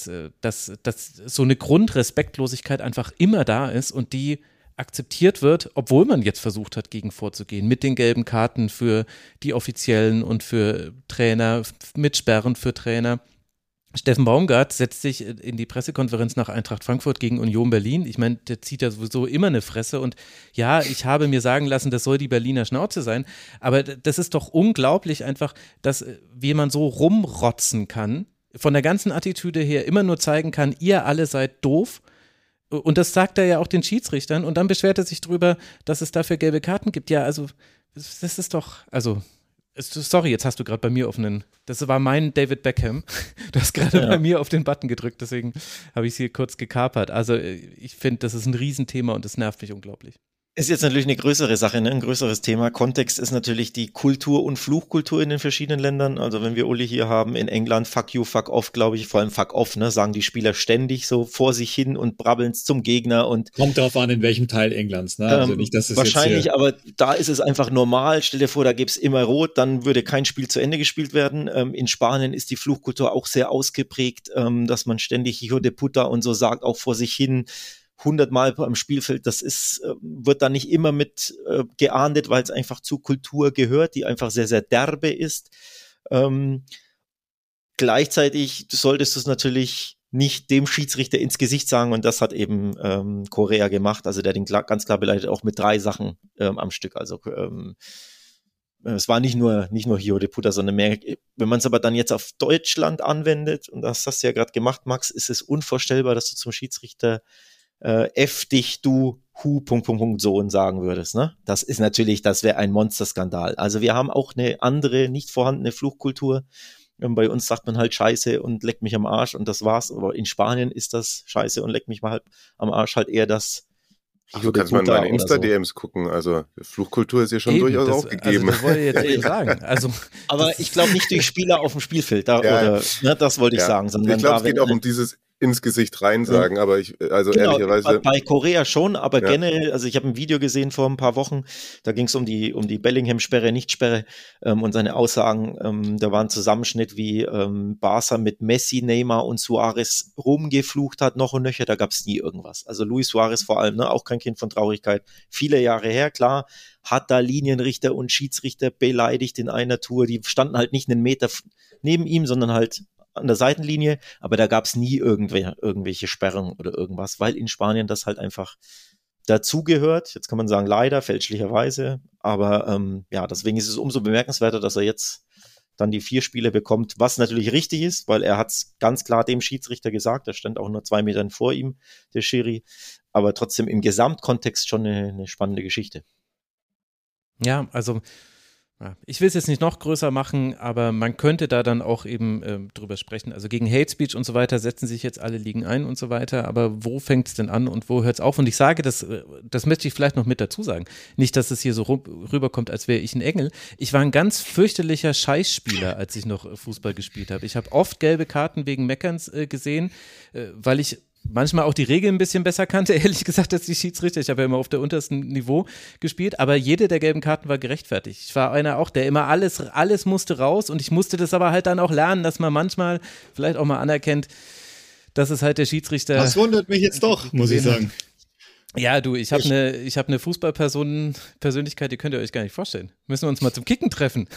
so eine Grundrespektlosigkeit einfach immer da ist und die akzeptiert wird, obwohl man jetzt versucht hat, gegen vorzugehen, mit den gelben Karten für die Offiziellen und für Trainer, mit Sperren für Trainer. Steffen Baumgart setzt sich in die Pressekonferenz nach Eintracht Frankfurt gegen Union Berlin. Ich meine, der zieht ja sowieso immer eine Fresse und ja, ich habe mir sagen lassen, das soll die Berliner Schnauze sein, aber das ist doch unglaublich einfach, dass wie man so rumrotzen kann, von der ganzen Attitüde her immer nur zeigen kann, ihr alle seid doof. Und das sagt er ja auch den Schiedsrichtern und dann beschwert er sich drüber, dass es dafür gelbe Karten gibt. Ja, also das ist doch, also sorry, jetzt hast du gerade bei mir das war mein David Beckham. Du hast gerade bei mir auf den Button gedrückt, deswegen habe ich es hier kurz gekapert. Also ich finde, das ist ein Riesenthema und das nervt mich unglaublich.
Ist jetzt natürlich eine größere Sache, ne? Ein größeres Thema. Kontext ist natürlich die Kultur und Fluchkultur in den verschiedenen Ländern. Also wenn wir Uli hier haben, in England, fuck you, fuck off, glaube ich, vor allem fuck off, ne? Sagen die Spieler ständig so vor sich hin und brabbeln zum Gegner. Und
kommt darauf an, in welchem Teil Englands, ne? Also nicht, dass es
wahrscheinlich,
jetzt
aber da ist es einfach normal. Stell dir vor, da gäbe es immer Rot, dann würde kein Spiel zu Ende gespielt werden. In Spanien ist die Fluchkultur auch sehr ausgeprägt, dass man ständig Hijo de Puta und so sagt, auch vor sich hin. 100-mal am Spielfeld, das wird da nicht immer mit geahndet, weil es einfach zur Kultur gehört, die einfach sehr, sehr derbe ist. Gleichzeitig solltest du es natürlich nicht dem Schiedsrichter ins Gesicht sagen und das hat eben Correa gemacht, also der hat ihn ganz klar beleidigt, auch mit 3 Sachen am Stück, also es war nicht nur Hijo de Puta, sondern mehr, wenn man es aber dann jetzt auf Deutschland anwendet, und das hast du ja gerade gemacht, Max, ist es unvorstellbar, dass du zum Schiedsrichter F dich, du, Sohn sagen würdest, ne? Das wäre ein Monsterskandal. Also wir haben auch eine andere, nicht vorhandene Fluchkultur. Bei uns sagt man halt Scheiße und leck mich am Arsch und das war's. Aber in Spanien ist das Scheiße und leck mich mal am Arsch halt eher das.
Du kannst mal in meine Insta-DMs gucken, also Fluchkultur ist ja schon durchaus auch gegeben.
Also das wollte ich jetzt eben sagen. Also,
aber ich glaube nicht durch Spieler auf dem Spielfeld, das wollte ich sagen. Sondern
ich glaube, es geht auch um dieses ins Gesicht rein sagen, aber ehrlicherweise.
Bei Korea schon, aber
Ja.
generell, also ich habe ein Video gesehen vor ein paar Wochen, da ging es um die Bellingham-Sperre, Nicht-Sperre und seine Aussagen, da war ein Zusammenschnitt, wie Barca mit Messi, Neymar und Suarez rumgeflucht hat, noch und nöcher, da gab es nie irgendwas. Also Luis Suarez vor allem, ne, auch kein Kind von Traurigkeit, viele Jahre her, klar, hat da Linienrichter und Schiedsrichter beleidigt in einer Tour, die standen halt nicht einen Meter neben ihm, sondern halt an der Seitenlinie, aber da gab es nie irgendwelche Sperren oder irgendwas, weil in Spanien das halt einfach dazugehört. Jetzt kann man sagen, leider, fälschlicherweise, aber deswegen ist es umso bemerkenswerter, dass er jetzt dann die 4 Spiele bekommt, was natürlich richtig ist, weil er hat es ganz klar dem Schiedsrichter gesagt, er stand auch nur 2 Metern vor ihm, der Schiri, aber trotzdem im Gesamtkontext schon eine spannende Geschichte.
Ja, also ich will es jetzt nicht noch größer machen, aber man könnte da dann auch eben drüber sprechen. Also gegen Hate Speech und so weiter setzen sich jetzt alle Ligen ein und so weiter, aber wo fängt es denn an und wo hört es auf? Und ich sage, das möchte ich vielleicht noch mit dazu sagen. Nicht, dass es hier so rüberkommt, als wäre ich ein Engel. Ich war ein ganz fürchterlicher Scheißspieler, als ich noch Fußball gespielt habe. Ich habe oft gelbe Karten wegen Meckerns gesehen, weil ich manchmal auch die Regeln ein bisschen besser kannte, ehrlich gesagt, als die Schiedsrichter. Ich habe ja immer auf der untersten Niveau gespielt, aber jede der gelben Karten war gerechtfertigt. Ich war einer auch, der immer alles musste raus und ich musste das aber halt dann auch lernen, dass man manchmal vielleicht auch mal anerkennt, dass es halt der Schiedsrichter...
Das wundert mich jetzt doch, muss ich sagen.
Ja, du, ich habe eine Fußballpersönlichkeit, die könnt ihr euch gar nicht vorstellen. Müssen wir uns mal zum Kicken treffen.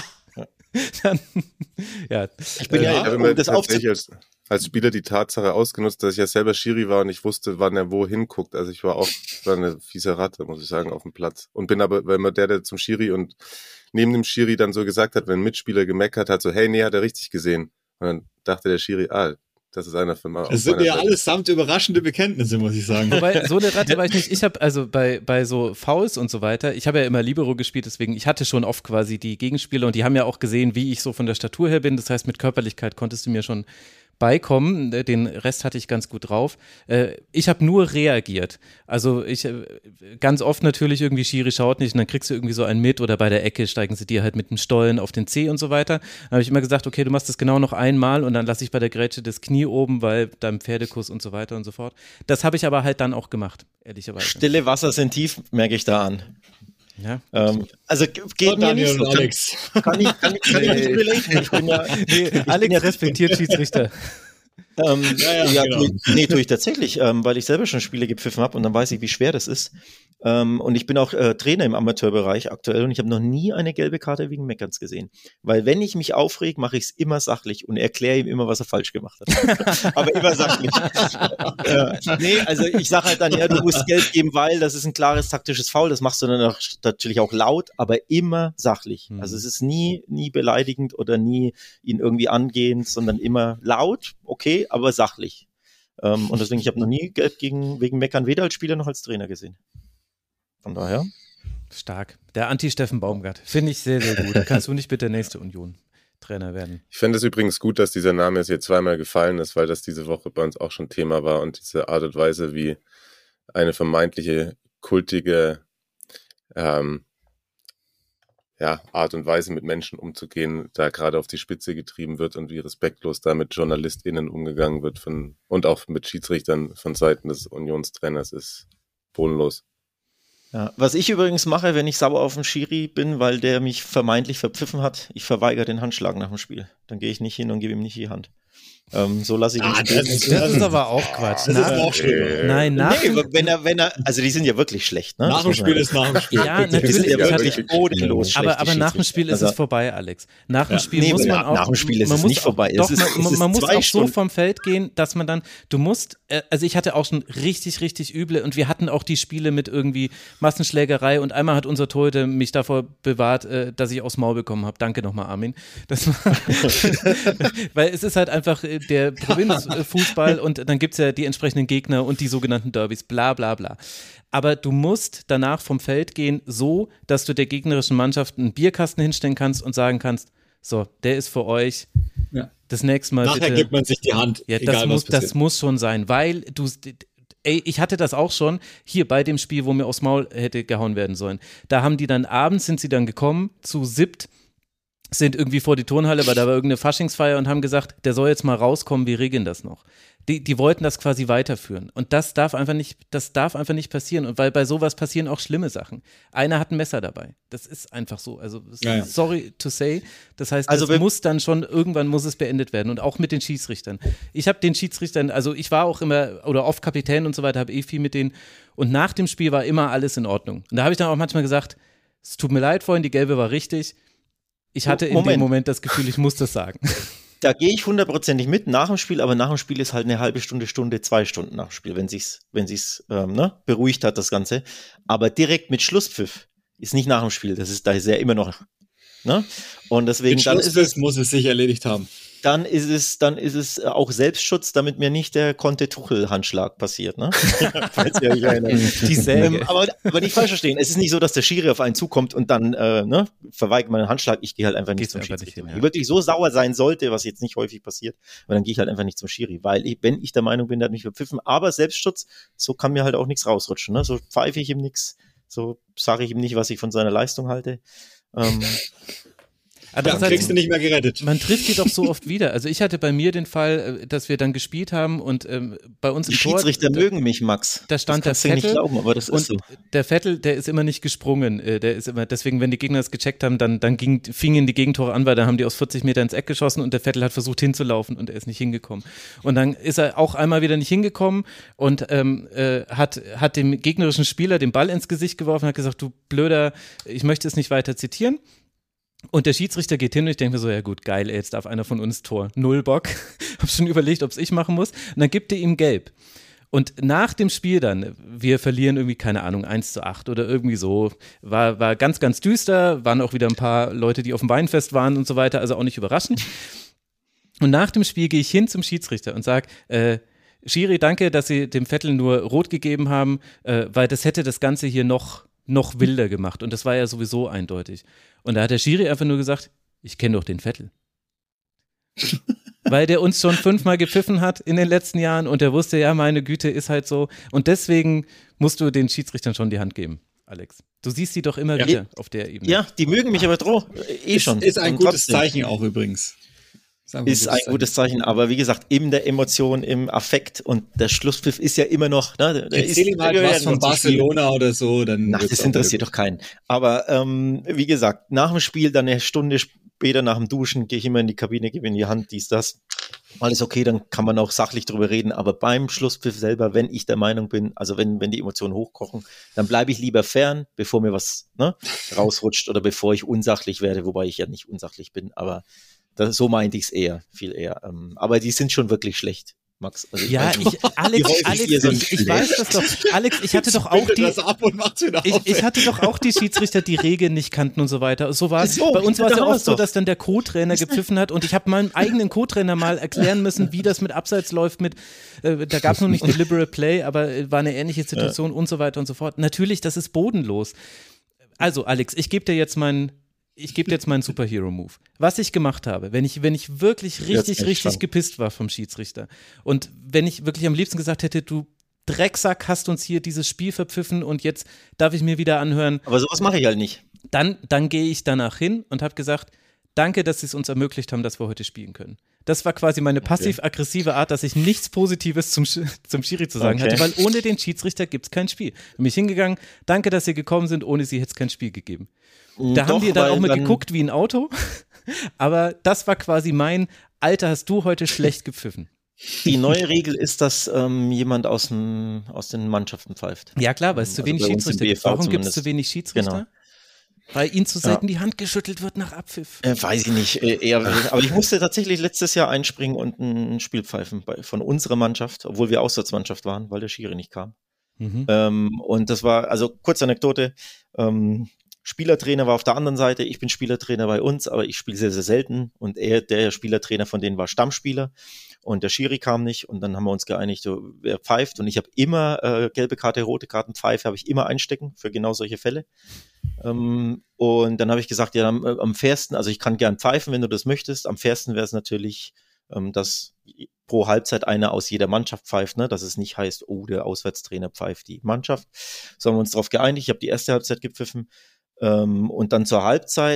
Dann, ja.
Ich bin
ich habe immer tatsächlich als Spieler die Tatsache ausgenutzt, dass ich ja selber Schiri war und ich wusste, wann er wo hinguckt. Also ich war eine fiese Ratte, muss ich sagen, auf dem Platz. Und bin aber, wenn man der zum Schiri und neben dem Schiri dann so gesagt hat, wenn ein Mitspieler gemeckert hat, so, hey, nee, hat er richtig gesehen. Und dann dachte der Schiri, das ist einer von
Es sind ja allesamt überraschende Bekenntnisse, muss ich sagen.
Wobei, so eine Ratte war ich nicht. Ich habe also bei so Fouls und so weiter, ich habe ja immer Libero gespielt, deswegen, ich hatte schon oft quasi die Gegenspieler und die haben ja auch gesehen, wie ich so von der Statur her bin. Das heißt, mit Körperlichkeit konntest du mir schon beikommen, den Rest hatte ich ganz gut drauf. Ich habe nur reagiert. Also ganz oft natürlich irgendwie Schiri schaut nicht und dann kriegst du irgendwie so einen mit oder bei der Ecke steigen sie dir halt mit dem Stollen auf den Zeh und so weiter. Dann habe ich immer gesagt, okay, du machst das genau noch einmal und dann lasse ich bei der Grätsche das Knie oben, weil beim Pferdekuss und so weiter und so fort. Das habe ich aber halt dann auch gemacht, ehrlicherweise.
Stille Wasser sind tief, merke ich da an.
Ja.
Also geht mir nicht so.
Alex.
Kann ich nicht relaten. Ich bin ja,
Alex respektiert Schiedsrichter.
Genau. Tue ich tatsächlich, weil ich selber schon Spiele gepfiffen habe und dann weiß ich, wie schwer das ist. Und ich bin auch Trainer im Amateurbereich aktuell und ich habe noch nie eine gelbe Karte wegen Meckerns gesehen. Weil wenn ich mich aufrege, mache ich es immer sachlich und erkläre ihm immer, was er falsch gemacht hat. Aber immer sachlich. Also ich sage halt dann, ja, du musst Gelb geben, weil das ist ein klares taktisches Foul. Das machst du dann natürlich auch laut, aber immer sachlich. Also es ist nie beleidigend oder nie ihn irgendwie angehend, sondern immer laut, okay, aber sachlich. Und deswegen, ich habe noch nie Gelb wegen Meckern weder als Spieler noch als Trainer gesehen. Von daher.
Stark. Der Anti-Steffen Baumgart. Finde ich sehr, sehr gut. Da kannst du nicht bitte nächste Union-Trainer werden.
Ich fände es übrigens gut, dass dieser Name jetzt hier zweimal gefallen ist, weil das diese Woche bei uns auch schon Thema war und diese Art und Weise, wie eine vermeintliche kultige Art und Weise mit Menschen umzugehen, da gerade auf die Spitze getrieben wird und wie respektlos da mit JournalistInnen umgegangen wird und auch mit Schiedsrichtern von Seiten des Unionstrainers ist bodenlos.
Ja, was ich übrigens mache, wenn ich sauer auf den Schiri bin, weil der mich vermeintlich verpfiffen hat, ich verweigere den Handschlag nach dem Spiel. Dann gehe ich nicht hin und gebe ihm nicht die Hand. So lasse ich ihn spielen.
Das ist aber auch Quatsch.
Das ist auch schlimm.
Nein,
wenn er, also die sind ja wirklich schlecht, ne?
Nach dem Spiel ist nach dem Spiel.
Ja, natürlich.
Die sind ja wirklich bodenlos schlecht.
Aber nach dem Spiel ist es vorbei, Alex. Nach dem Spiel muss man auch.
Nach dem Spiel ist es nicht vorbei.
Doch, man muss auch so vom Feld gehen, dass man dann, also ich hatte auch schon richtig, richtig üble und wir hatten auch die Spiele mit irgendwie Massenschlägerei und einmal hat unser Torhüter mich davor bewahrt, dass ich aufs Maul bekommen habe. Danke nochmal, Armin. Weil es ist halt einfach der Provinzfußball und dann gibt es ja die entsprechenden Gegner und die sogenannten Derbys, bla bla bla. Aber du musst danach vom Feld gehen, so, dass du der gegnerischen Mannschaft einen Bierkasten hinstellen kannst und sagen kannst, so, der ist für euch, das nächste Mal
nachher
bitte.
gibt man sich die Hand,
ja,
egal
das muss schon sein, weil ich hatte das auch schon hier bei dem Spiel, wo mir aufs Maul hätte gehauen werden sollen. Da haben die dann abends, sind sie dann gekommen zu 7 sind irgendwie vor die Turnhalle, weil da war irgendeine Faschingsfeier und haben gesagt, der soll jetzt mal rauskommen, wir regeln das noch. Die wollten das quasi weiterführen. Und das darf einfach nicht passieren. Und weil bei sowas passieren auch schlimme Sachen. Einer hat ein Messer dabei. Das ist einfach so. Also, sorry to say. Das heißt,
Also
muss dann schon, irgendwann muss es beendet werden. Und auch mit den Schiedsrichtern. Ich habe den Schiedsrichtern, also ich war auch immer, oder oft Kapitän und so weiter, habe viel mit denen. Und nach dem Spiel war immer alles in Ordnung. Und da habe ich dann auch manchmal gesagt, es tut mir leid vorhin, die gelbe war richtig. Ich hatte in dem Moment das Gefühl, ich muss das sagen.
Da gehe ich 100%ig mit nach dem Spiel, aber nach dem Spiel ist halt eine halbe Stunde, 2 Stunden nach dem Spiel, wenn sich's beruhigt hat, das Ganze. Aber direkt mit Schlusspfiff ist nicht nach dem Spiel, da ist er immer noch, ne? Und deswegen
Mit Schlusspfiff muss es sich erledigt haben.
Dann ist es auch Selbstschutz, damit mir nicht der Conte-Tuchel-Handschlag passiert, ne? Falls ihr euch erinnert.
Die Säge.
Aber nicht falsch verstehen. Es ist nicht so, dass der Schiri auf einen zukommt und dann verweigert man einen Handschlag. Ich gehe halt einfach nicht zum Schiedsrichter. Wenn ich wirklich so sauer sein sollte, was jetzt nicht häufig passiert, aber dann gehe ich halt einfach nicht zum Schiri, weil wenn ich der Meinung bin, der hat mich verpfiffen, aber Selbstschutz, so kann mir halt auch nichts rausrutschen, ne? So pfeife ich ihm nichts, so sage ich ihm nicht, was ich von seiner Leistung halte.
Dann kriegst du nicht mehr gerettet.
Man trifft die doch so oft wieder. Also ich hatte bei mir den Fall, dass wir dann gespielt haben und bei uns im
Die
Tor.
Schiedsrichter mögen mich, Max.
Da stand
das
der
kannst
Vettel.
Du nicht glauben, aber das ist so.
Der Vettel, der ist immer nicht gesprungen. Der ist immer, deswegen, wenn die Gegner das gecheckt haben, dann fingen die Gegentore an, weil dann haben die aus 40 Meter ins Eck geschossen und der Vettel hat versucht hinzulaufen und er ist nicht hingekommen. Und dann ist er auch einmal wieder nicht hingekommen und hat dem gegnerischen Spieler den Ball ins Gesicht geworfen und hat gesagt, du Blöder, ich möchte es nicht weiter zitieren. Und der Schiedsrichter geht hin und ich denke mir so, ja gut, geil, jetzt darf einer von uns Tor. Null Bock. Hab schon überlegt, ob es ich machen muss. Und dann gibt er ihm gelb. Und nach dem Spiel dann, wir verlieren irgendwie, keine Ahnung, 1:8 oder irgendwie so, war ganz, ganz düster, waren auch wieder ein paar Leute, die auf dem Weinfest waren und so weiter, also auch nicht überraschend. Und nach dem Spiel gehe ich hin zum Schiedsrichter und sage, Schiri, danke, dass Sie dem Vettel nur rot gegeben haben, weil das hätte das Ganze hier noch wilder gemacht. Und das war ja sowieso eindeutig. Und da hat der Schiri einfach nur gesagt, ich kenne doch den Vettel. Weil der uns schon 5-mal gepfiffen hat in den letzten Jahren und der wusste, ja, meine Güte, ist halt so. Und deswegen musst du den Schiedsrichtern schon die Hand geben, Alex. Du siehst sie doch immer wieder auf der Ebene.
Ja, die mögen mich aber schon.
Ist ein
und
gutes
trotzdem.
Zeichen auch übrigens.
Ist ein gutes Zeichen, aber wie gesagt, in der Emotion, im Affekt und der Schlusspfiff ist ja immer noch, ne?
Erzähl ihm halt was von Barcelona oder so, dann.
Ach, das interessiert doch keinen. Aber wie gesagt, nach dem Spiel, dann eine Stunde später nach dem Duschen, gehe ich immer in die Kabine, gebe in die Hand, dies, das. Alles okay, dann kann man auch sachlich drüber reden, aber beim Schlusspfiff selber, wenn ich der Meinung bin, also wenn die Emotionen hochkochen, dann bleibe ich lieber fern, bevor mir was rausrutscht oder bevor ich unsachlich werde, wobei ich ja nicht unsachlich bin, aber so meinte ich es viel eher. Aber die sind schon wirklich schlecht, Max. Also
ich weiß das doch. Alex, ich hatte doch auch ich hatte doch auch die Schiedsrichter, die Regeln nicht kannten und so weiter. So war es. Bei uns war es ja oft so, dass dann der Co-Trainer gepfiffen hat und ich habe meinem eigenen Co-Trainer mal erklären müssen, wie das mit Abseits läuft da gab es noch nicht Deliberate Play, aber war eine ähnliche Situation und so weiter und so fort. Natürlich, das ist bodenlos. Also, Alex, ich gebe dir jetzt meinen Superhero-Move. Was ich gemacht habe, wenn ich wirklich richtig gepisst war vom Schiedsrichter und wenn ich wirklich am liebsten gesagt hätte, du Drecksack, hast uns hier dieses Spiel verpfiffen und jetzt darf ich mir wieder anhören.
Aber sowas mache ich halt nicht.
Dann gehe ich danach hin und habe gesagt, danke, dass Sie es uns ermöglicht haben, dass wir heute spielen können. Das war quasi meine passiv-aggressive Art, dass ich nichts Positives zum Schiri zu sagen hatte, weil ohne den Schiedsrichter gibt es kein Spiel. Bin ich hingegangen, danke, dass Sie gekommen sind, ohne Sie hätte es kein Spiel gegeben. Da haben wir dann auch mal geguckt wie ein Auto, aber das war quasi mein, Alter, hast du heute schlecht gepfiffen.
Die neue Regel ist, dass jemand aus den Mannschaften pfeift.
Ja klar, weil es zu wenig Schiedsrichter gibt. Warum gibt es zu wenig Schiedsrichter?
Genau.
Weil ihnen zu selten die Hand geschüttelt wird nach Abpfiff.
Weiß ich nicht, eher. Aber ich musste tatsächlich letztes Jahr einspringen und ein Spiel pfeifen von unserer Mannschaft, obwohl wir Auswärtsmannschaft waren, weil der Schiri nicht kam. Und das war, also kurze Anekdote, Spielertrainer war auf der anderen Seite, ich bin Spielertrainer bei uns, aber ich spiele sehr, sehr selten und der Spielertrainer von denen war Stammspieler und der Schiri kam nicht und dann haben wir uns geeinigt, wer pfeift und ich habe immer gelbe Karte, rote Karten, Pfeife habe ich immer einstecken für genau solche Fälle. Und dann habe ich gesagt, ja, am fairsten, also ich kann gern pfeifen, wenn du das möchtest, am fairsten wäre es natürlich, dass pro Halbzeit einer aus jeder Mannschaft pfeift, ne? Dass es nicht heißt, oh, der Auswärtstrainer pfeift die Mannschaft, so haben wir uns darauf geeinigt, ich habe die erste Halbzeit gepfiffen und dann zur Halbzeit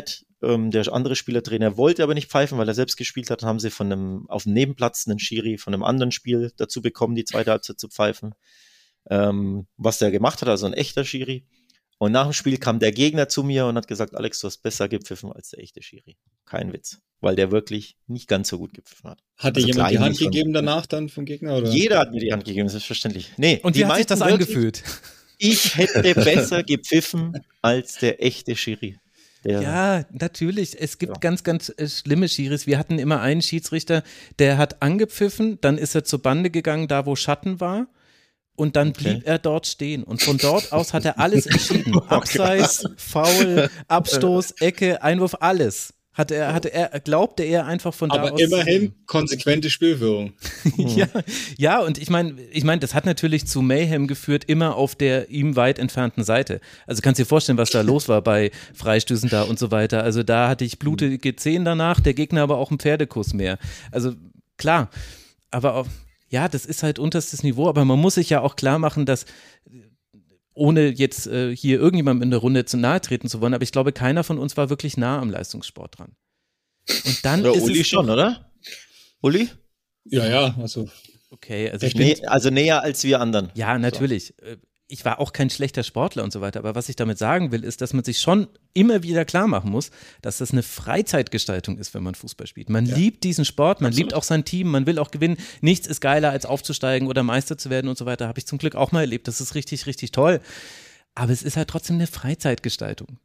der andere Spielertrainer wollte aber nicht pfeifen, weil er selbst gespielt hat. Dann haben sie auf dem Nebenplatz einen Schiri von einem anderen Spiel dazu bekommen, die zweite Halbzeit zu pfeifen. Was der gemacht hat, also ein echter Schiri. Und nach dem Spiel kam der Gegner zu mir und hat gesagt, Alex, du hast besser gepfiffen als der echte Schiri. Kein Witz. Weil der wirklich nicht ganz so gut gepfiffen hat.
Hat dir jemand die Hand gegeben danach dann vom Gegner? Oder?
Jeder hat mir die Hand gegeben, selbstverständlich. Nee,
Und wie hat sich das angefühlt?
Ich hätte besser gepfiffen als der echte Schiri.
Ja, natürlich. Es gibt ganz, ganz schlimme Schiris. Wir hatten immer einen Schiedsrichter, der hat angepfiffen, dann ist er zur Bande gegangen, da wo Schatten war. Und dann blieb er dort stehen. Und von dort aus hat er alles entschieden. Abseits, Foul, Abstoß, Ecke, Einwurf, alles. Glaubte er einfach von da aus.
Aber immerhin konsequente Spielführung.
ja, und ich meine, das hat natürlich zu Mayhem geführt, immer auf der ihm weit entfernten Seite. Also kannst dir vorstellen, was da los war bei Freistößen da und so weiter. Also da hatte ich blutige Zehen danach, der Gegner aber auch einen Pferdekuss mehr. Also klar, aber auch, ja, das ist halt unterstes Niveau, aber man muss sich ja auch klar machen, dass, ohne jetzt hier irgendjemandem in der Runde zu nahe treten zu wollen, aber ich glaube, keiner von uns war wirklich nah am Leistungssport dran. Und dann ist
Uli
es
schon, oder? Uli?
Ja, also.
Okay, also
also näher als wir anderen.
Ja, natürlich. So. Ich war auch kein schlechter Sportler und so weiter, aber was ich damit sagen will, ist, dass man sich schon immer wieder klar machen muss, dass das eine Freizeitgestaltung ist, wenn man Fußball spielt. Man liebt diesen Sport, man liebt auch sein Team, man will auch gewinnen. Nichts ist geiler, als aufzusteigen oder Meister zu werden und so weiter. Habe ich zum Glück auch mal erlebt. Das ist richtig, richtig toll. Aber es ist halt trotzdem eine Freizeitgestaltung.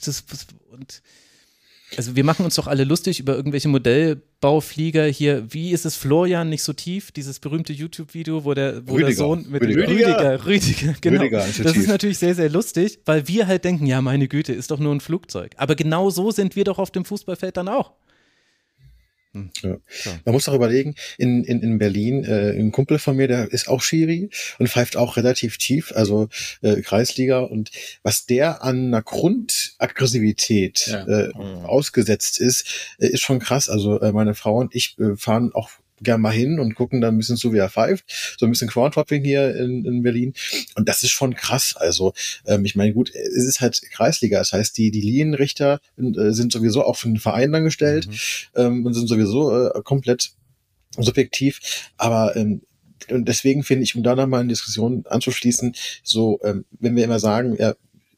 Also wir machen uns doch alle lustig über irgendwelche Modellbauflieger hier. Wie ist es, Florian, nicht so tief? Dieses berühmte YouTube-Video, wo der Sohn mit Rüdiger, genau. Rüdiger, das ist natürlich sehr, sehr lustig, weil wir halt denken, ja, meine Güte, ist doch nur ein Flugzeug. Aber genau so sind wir doch auf dem Fußballfeld dann auch.
Ja. Man muss auch überlegen, in Berlin, ein Kumpel von mir, der ist auch Schiri und pfeift auch relativ tief, also Kreisliga, und was der an einer Grundaggressivität ausgesetzt ist schon krass. Also meine Frau und ich fahren auch gern mal hin und gucken dann ein bisschen zu, wie er pfeift. So ein bisschen Crowdhopping hier in Berlin. Und das ist schon krass. Also ich meine, gut, es ist halt Kreisliga. Das heißt, die Linienrichter sind sowieso auch von den Vereinen angestellt und sind sowieso komplett subjektiv. Aber und deswegen finde ich, um da nochmal eine Diskussion anzuschließen, so, wenn wir immer sagen, ja,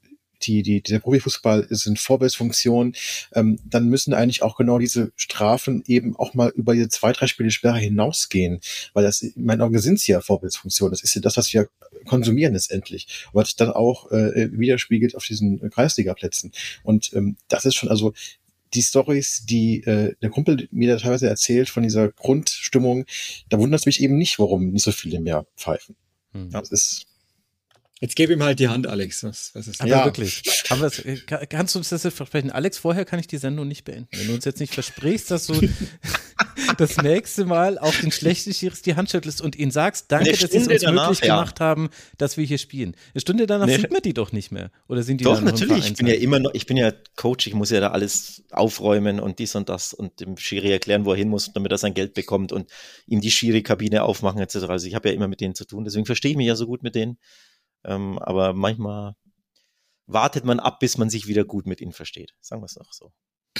der Profifußball sind Vorbildfunktionen, dann müssen eigentlich auch genau diese Strafen eben auch mal über die 2-3 Spiele Sperre hinausgehen, weil das, in meinen Augen sind es ja Vorbildfunktionen, das ist ja das, was wir konsumieren letztendlich, und was sich dann auch widerspiegelt auf diesen Kreisligaplätzen, und das ist schon, also die Storys, die der Kumpel mir da teilweise erzählt von dieser Grundstimmung, da wundert es mich eben nicht, warum nicht so viele mehr pfeifen. Das ist...
Jetzt gib ihm halt die Hand, Alex. Was ist
aber wirklich. Aber kannst du uns das jetzt versprechen? Alex, vorher kann ich die Sendung nicht beenden. Wenn du uns jetzt nicht versprichst, dass du das nächste Mal auf den schlechten Schiris die Hand schüttelst und ihnen sagst, danke, dass sie es uns möglich gemacht haben, dass wir hier spielen. Eine Stunde danach sieht man die doch nicht mehr. Oder sind die
doch,
dann noch
natürlich. Ich bin ja Coach, ich muss ja da alles aufräumen und dies und das und dem Schiri erklären, wo er hin muss, damit er sein Geld bekommt und ihm die Schiri-Kabine aufmachen etc. Also ich habe ja immer mit denen zu tun, deswegen verstehe ich mich ja so gut mit denen. Aber manchmal wartet man ab, bis man sich wieder gut mit ihnen versteht. Sagen wir es doch so.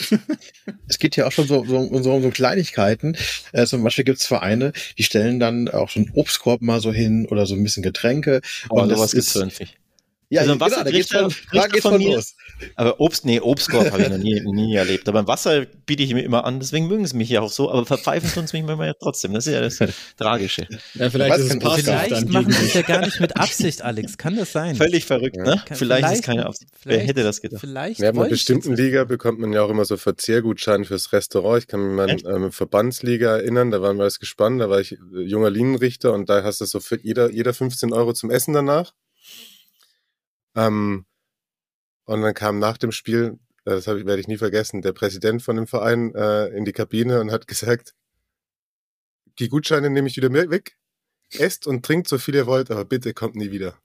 Es geht ja auch schon so Kleinigkeiten. Zum Beispiel gibt es Vereine, die stellen dann auch so einen Obstkorb mal so hin oder so ein bisschen Getränke.
Aber
und
sowas gibt's irgendwie.
Ja,
also
genau, da geht's von los.
Aber Obstkorb habe ich noch nie erlebt. Aber im Wasser biete ich mir immer an, deswegen mögen sie mich ja auch so, aber verpfeifen tun sie mich manchmal ja trotzdem. Das ist ja das Tragische.
Ja, vielleicht
machen sie es ja gar nicht mit Absicht, Alex. Kann das sein?
Völlig verrückt, ne? Vielleicht ist keine Absicht. Wer hätte das gedacht?
In einer bestimmten Liga bekommt man ja auch immer so Verzehrgutscheine fürs Restaurant. Ich kann mich an Verbandsliga erinnern, da waren wir alles gespannt, da war ich junger Linienrichter und da hast du so für jeder 15 € zum Essen danach. Und dann kam nach dem Spiel, werde ich nie vergessen, der Präsident von dem Verein in die Kabine und hat gesagt, die Gutscheine nehme ich wieder weg, esst und trinkt so viel ihr wollt, aber bitte kommt nie wieder.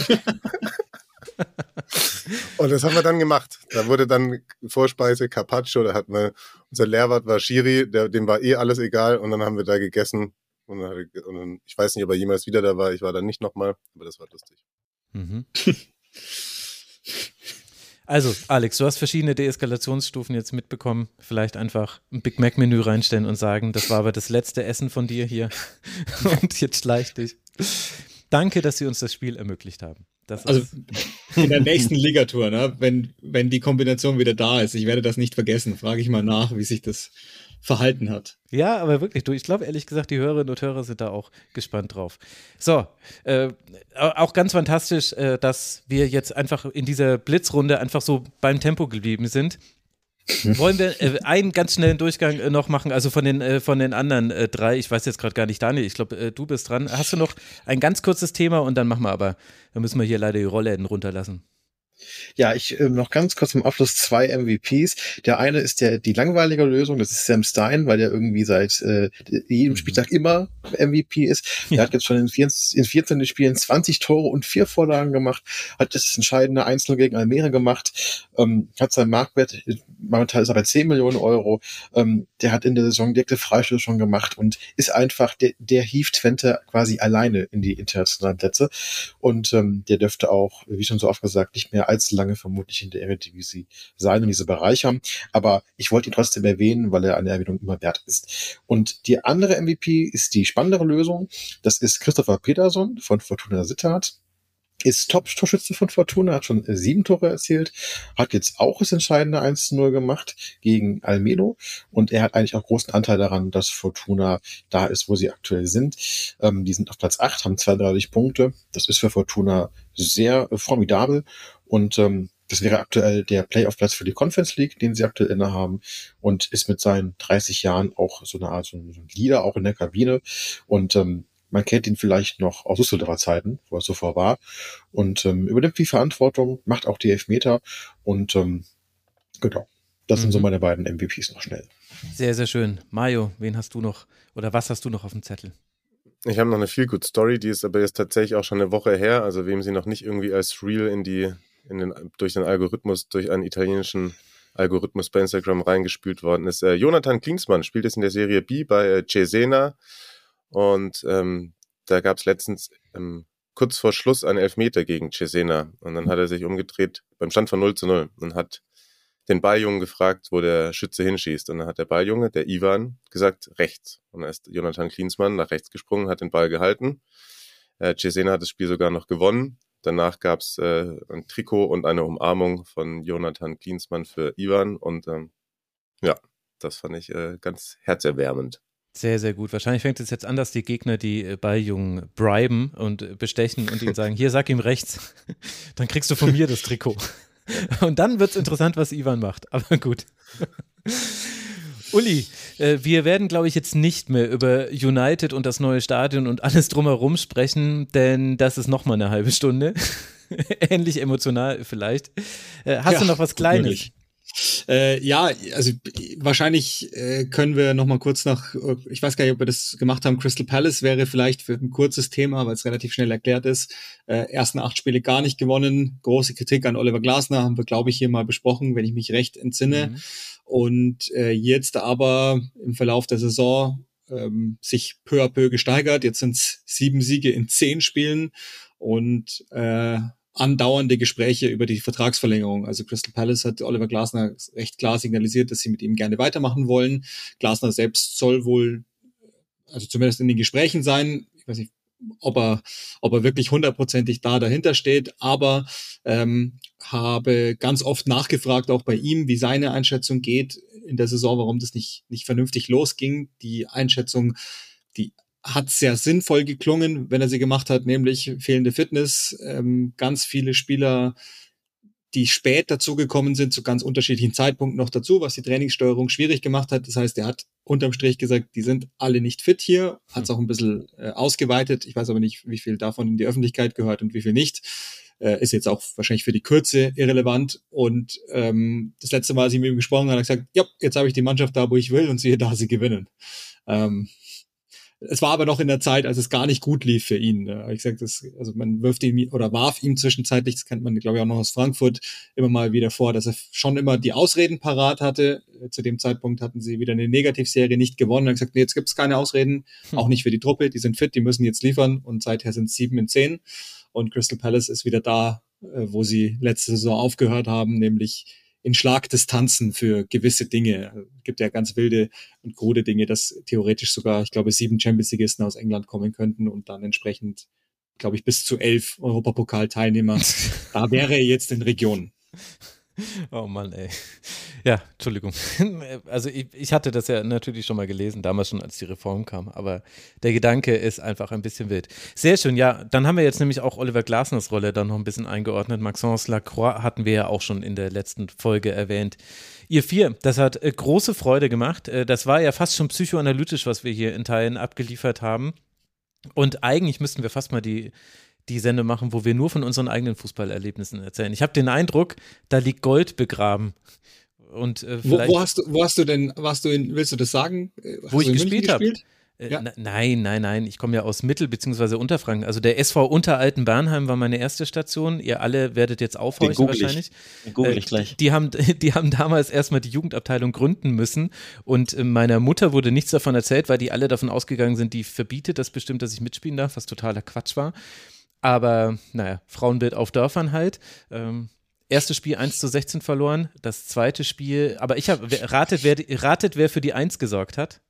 Und das haben wir dann gemacht. Da wurde dann Vorspeise, Carpaccio, unser Lehrwart war Schiri, dem war alles egal, und dann haben wir da gegessen und dann, ich weiß nicht, ob er jemals wieder da war, ich war da nicht nochmal, aber das war lustig.
Mhm. Also, Alex, du hast verschiedene Deeskalationsstufen jetzt mitbekommen. Vielleicht einfach ein Big Mac-Menü reinstellen und sagen, das war aber das letzte Essen von dir hier. Und jetzt schleich dich. Danke, dass Sie uns das Spiel ermöglicht haben.
Also in der nächsten Ligatour, ne, wenn die Kombination wieder da ist, ich werde das nicht vergessen, frage ich mal nach, wie sich das verhalten hat.
Ja, aber wirklich, ich glaube ehrlich gesagt, die Hörerinnen und Hörer sind da auch gespannt drauf. So, auch ganz fantastisch, dass wir jetzt einfach in dieser Blitzrunde einfach so beim Tempo geblieben sind. Wollen wir einen ganz schnellen Durchgang noch machen, also von den anderen drei, ich weiß jetzt gerade gar nicht, Daniel, ich glaube, du bist dran. Hast du noch ein ganz kurzes Thema und dann machen wir aber, dann müssen wir hier leider die Rollläden runterlassen.
Ja, ich noch ganz kurz zum Abschluss 2 MVPs. Der eine ist die langweilige Lösung, das ist Sam Stein, weil der irgendwie seit jedem Spieltag immer MVP ist. Der hat jetzt schon in 14 Spielen 20 Tore und 4 Vorlagen gemacht, hat das entscheidende 1-0 gegen Almere gemacht, hat seinen Marktwert, momentan ist er bei 10 Millionen Euro, der hat in der Saison direkte Freistöße schon gemacht und ist einfach, der hieft Twente quasi alleine in die internationalen Plätze und der dürfte auch, wie schon so oft gesagt, nicht mehr allzu lange vermutlich in der Eredivisie sein und diese bereichern. Aber ich wollte ihn trotzdem erwähnen, weil er eine Erwähnung immer wert ist. Und die andere MVP ist die spannendere Lösung. Das ist Christopher Peterson von Fortuna Sittard. Ist Top-Torschütze von Fortuna, hat schon 7 Tore erzielt, hat jetzt auch das entscheidende 1-0 gemacht gegen Almelo und er hat eigentlich auch großen Anteil daran, dass Fortuna da ist, wo sie aktuell sind. Die sind auf Platz 8, haben 32 Punkte. Das ist für Fortuna sehr formidabel und das wäre aktuell der Playoff-Platz für die Conference League, den sie aktuell innehaben und ist mit seinen 30 Jahren auch so eine Art so ein Leader auch in der Kabine und man kennt ihn vielleicht noch aus Düsseldorfer Zeiten, wo er zuvor war. Und übernimmt die Verantwortung, macht auch die Elfmeter. Und genau, das sind so meine beiden MVPs noch schnell.
Sehr, sehr schön. Mario, wen hast du noch oder was hast du noch auf dem Zettel?
Ich habe noch eine Feel-Good-Story, die ist aber jetzt tatsächlich auch schon eine Woche her. Also wem sie noch nicht irgendwie als Reel durch den Algorithmus, durch einen italienischen Algorithmus bei Instagram reingespült worden ist. Jonathan Klinsmann spielt jetzt in der Serie B bei Cesena. Und da gab es letztens kurz vor Schluss einen Elfmeter gegen Cesena. Und dann hat er sich umgedreht beim Stand von 0-0 und hat den Balljungen gefragt, wo der Schütze hinschießt. Und dann hat der Balljunge, der Ivan, gesagt, rechts. Und dann ist Jonathan Klinsmann nach rechts gesprungen, hat den Ball gehalten. Cesena hat das Spiel sogar noch gewonnen. Danach gab es ein Trikot und eine Umarmung von Jonathan Klinsmann für Ivan. Und ja, das fand ich ganz herzerwärmend.
Sehr, sehr gut. Wahrscheinlich fängt es jetzt an, dass die Gegner die Balljungen briben und bestechen und ihnen sagen, hier, sag ihm rechts, dann kriegst du von mir das Trikot. Und dann wird es interessant, was Ivan macht. Aber gut. Uli, wir werden, glaube ich, jetzt nicht mehr über United und das neue Stadion und alles drumherum sprechen, denn das ist nochmal eine halbe Stunde. Ähnlich emotional vielleicht. Hast du noch was Kleines?
Natürlich. Ja, also wahrscheinlich können wir noch mal kurz ich weiß gar nicht, ob wir das gemacht haben, Crystal Palace wäre vielleicht für ein kurzes Thema, weil es relativ schnell erklärt ist. Ersten 8 Spiele gar nicht gewonnen, große Kritik an Oliver Glasner, haben wir, glaube ich, hier mal besprochen, wenn ich mich recht entsinne. Und jetzt aber im Verlauf der Saison sich peu à peu gesteigert. Jetzt sind es 7 Siege in 10 Spielen und andauernde Gespräche über die Vertragsverlängerung. Also Crystal Palace hat Oliver Glasner recht klar signalisiert, dass sie mit ihm gerne weitermachen wollen. Glasner selbst soll wohl, also zumindest in den Gesprächen sein, ich weiß nicht, ob er wirklich 100%ig dahinter steht, aber habe ganz oft nachgefragt, auch bei ihm, wie seine Einschätzung geht in der Saison, warum das nicht vernünftig losging. Die Einschätzung, die hat sehr sinnvoll geklungen, wenn er sie gemacht hat, nämlich fehlende Fitness, ganz viele Spieler, die spät dazugekommen sind, zu ganz unterschiedlichen Zeitpunkten noch dazu, was die Trainingssteuerung schwierig gemacht hat. Das heißt, er hat unterm Strich gesagt, die sind alle nicht fit hier, hat es auch ein bisschen ausgeweitet. Ich weiß aber nicht, wie viel davon in die Öffentlichkeit gehört und wie viel nicht. Ist jetzt auch wahrscheinlich für die Kürze irrelevant. Und das letzte Mal, als ich mit ihm gesprochen habe, hat er gesagt, ja, jetzt habe ich die Mannschaft da, wo ich will und siehe da, sie gewinnen. Es war aber noch in der Zeit, als es gar nicht gut lief für ihn. Ich sag das, also man warf ihm zwischenzeitlich, das kennt man, glaube ich, auch noch aus Frankfurt, immer mal wieder vor, dass er schon immer die Ausreden parat hatte. Zu dem Zeitpunkt hatten sie wieder eine Negativserie nicht gewonnen. Er hat gesagt, nee, jetzt gibt es keine Ausreden, auch nicht für die Truppe, die sind fit, die müssen jetzt liefern und seither sind es 7 in 10 und Crystal Palace ist wieder da, wo sie letzte Saison aufgehört haben, nämlich in Schlagdistanzen für gewisse Dinge. Es gibt ja ganz wilde und krude Dinge, dass theoretisch sogar, ich glaube, 7 Champions-Ligisten aus England kommen könnten und dann entsprechend, glaube ich, bis zu 11 Europapokal-Teilnehmer. Da wäre er jetzt in Regionen.
Oh Mann, ey. Ja, Entschuldigung. Also ich hatte das ja natürlich schon mal gelesen, damals schon, als die Reform kam, aber der Gedanke ist einfach ein bisschen wild. Sehr schön, ja, dann haben wir jetzt nämlich auch Oliver Glasners Rolle dann noch ein bisschen eingeordnet. Maxence Lacroix hatten wir ja auch schon in der letzten Folge erwähnt. Ihr 4, das hat große Freude gemacht. Das war ja fast schon psychoanalytisch, was wir hier in Teilen abgeliefert haben. Und eigentlich müssten wir fast mal die Sendung machen, wo wir nur von unseren eigenen Fußballerlebnissen erzählen. Ich habe den Eindruck, da liegt Gold begraben. Und vielleicht
warst du denn, willst du das sagen?
Wo ich gespielt habe?
Ja.
Nein. Ich komme ja aus Mittel- bzw. Unterfranken. Also der SV Unteralten-Bernheim war meine erste Station. Ihr alle werdet jetzt aufhorchen wahrscheinlich.
Google ich gleich.
Die haben damals erstmal die Jugendabteilung gründen müssen und meiner Mutter wurde nichts davon erzählt, weil die alle davon ausgegangen sind, die verbietet das bestimmt, dass ich mitspielen darf, was totaler Quatsch war. Aber naja, Frauenbild auf Dörfern halt. Erstes Spiel 1:16 verloren, das zweite Spiel, aber ratet, wer für die 1 gesorgt hat?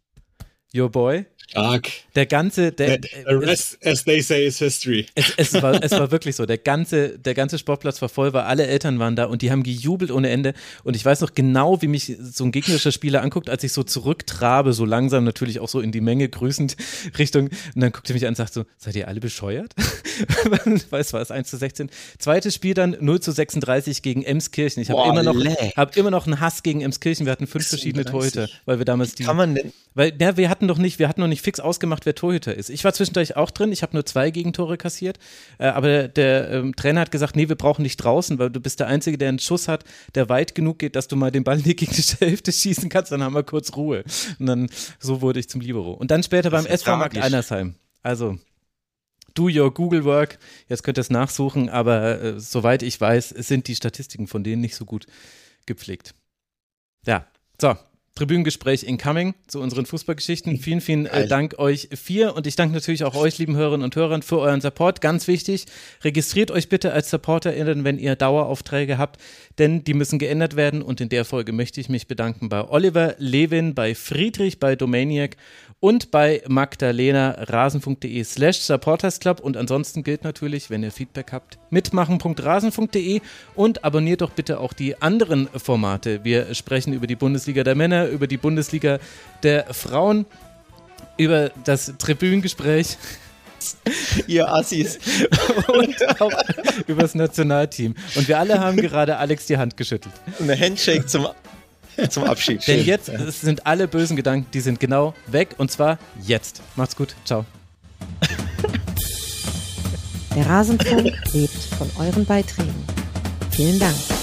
Your boy.
Stark.
Der ganze,
the rest, as they say, is history.
Es war wirklich so. Der ganze Sportplatz war voll, weil alle Eltern waren da und die haben gejubelt ohne Ende. Und ich weiß noch genau, wie mich so ein gegnerischer Spieler anguckt, als ich so zurücktrabe, so langsam natürlich auch so in die Menge grüßend Richtung. Und dann guckt er mich an und sagt so, seid ihr alle bescheuert? Weißt du was, 1:16. Zweites Spiel dann 0:36 gegen Emskirchen. Ich habe immer noch einen Hass gegen Emskirchen. Wir hatten 5 verschiedene Torhüter, weil wir damals die.
Kann man denn?
Weil, ja, wir hatten noch nicht fix ausgemacht, wer Torhüter ist. Ich war zwischendurch auch drin, ich habe nur 2 Gegentore kassiert, aber der Trainer hat gesagt, nee, wir brauchen dich draußen, weil du bist der Einzige, der einen Schuss hat, der weit genug geht, dass du mal den Ball in die gegnerische Hälfte schießen kannst, dann haben wir kurz Ruhe. Und dann, so wurde ich zum Libero. Und dann später beim SV Markt Einersheim. Also, do your Google work, jetzt könnt ihr es nachsuchen, aber soweit ich weiß, sind die Statistiken von denen nicht so gut gepflegt. Ja, so. Tribünengespräch incoming zu unseren Fußballgeschichten. Vielen Dank euch 4 und ich danke natürlich auch euch, lieben Hörerinnen und Hörern, für euren Support. Ganz wichtig, registriert euch bitte als SupporterInnen, wenn ihr Daueraufträge habt, denn die müssen geändert werden und in der Folge möchte ich mich bedanken bei Oliver, Levin, bei Friedrich, bei Domaniac und bei Magdalena, rasen.de/supportersclub und ansonsten gilt natürlich, wenn ihr Feedback habt, mitmachen.rasen.de und abonniert doch bitte auch die anderen Formate. Wir sprechen über die Bundesliga der Männer, über die Bundesliga der Frauen, über das Tribünengespräch.
Ihr Assis.
Und auch über das Nationalteam. Und wir alle haben gerade Alex die Hand geschüttelt.
Eine Handshake zum Abschied.
Denn jetzt sind alle bösen Gedanken, die sind genau weg und zwar jetzt. Macht's gut. Ciao.
Der Rasenfunk lebt von euren Beiträgen. Vielen Dank.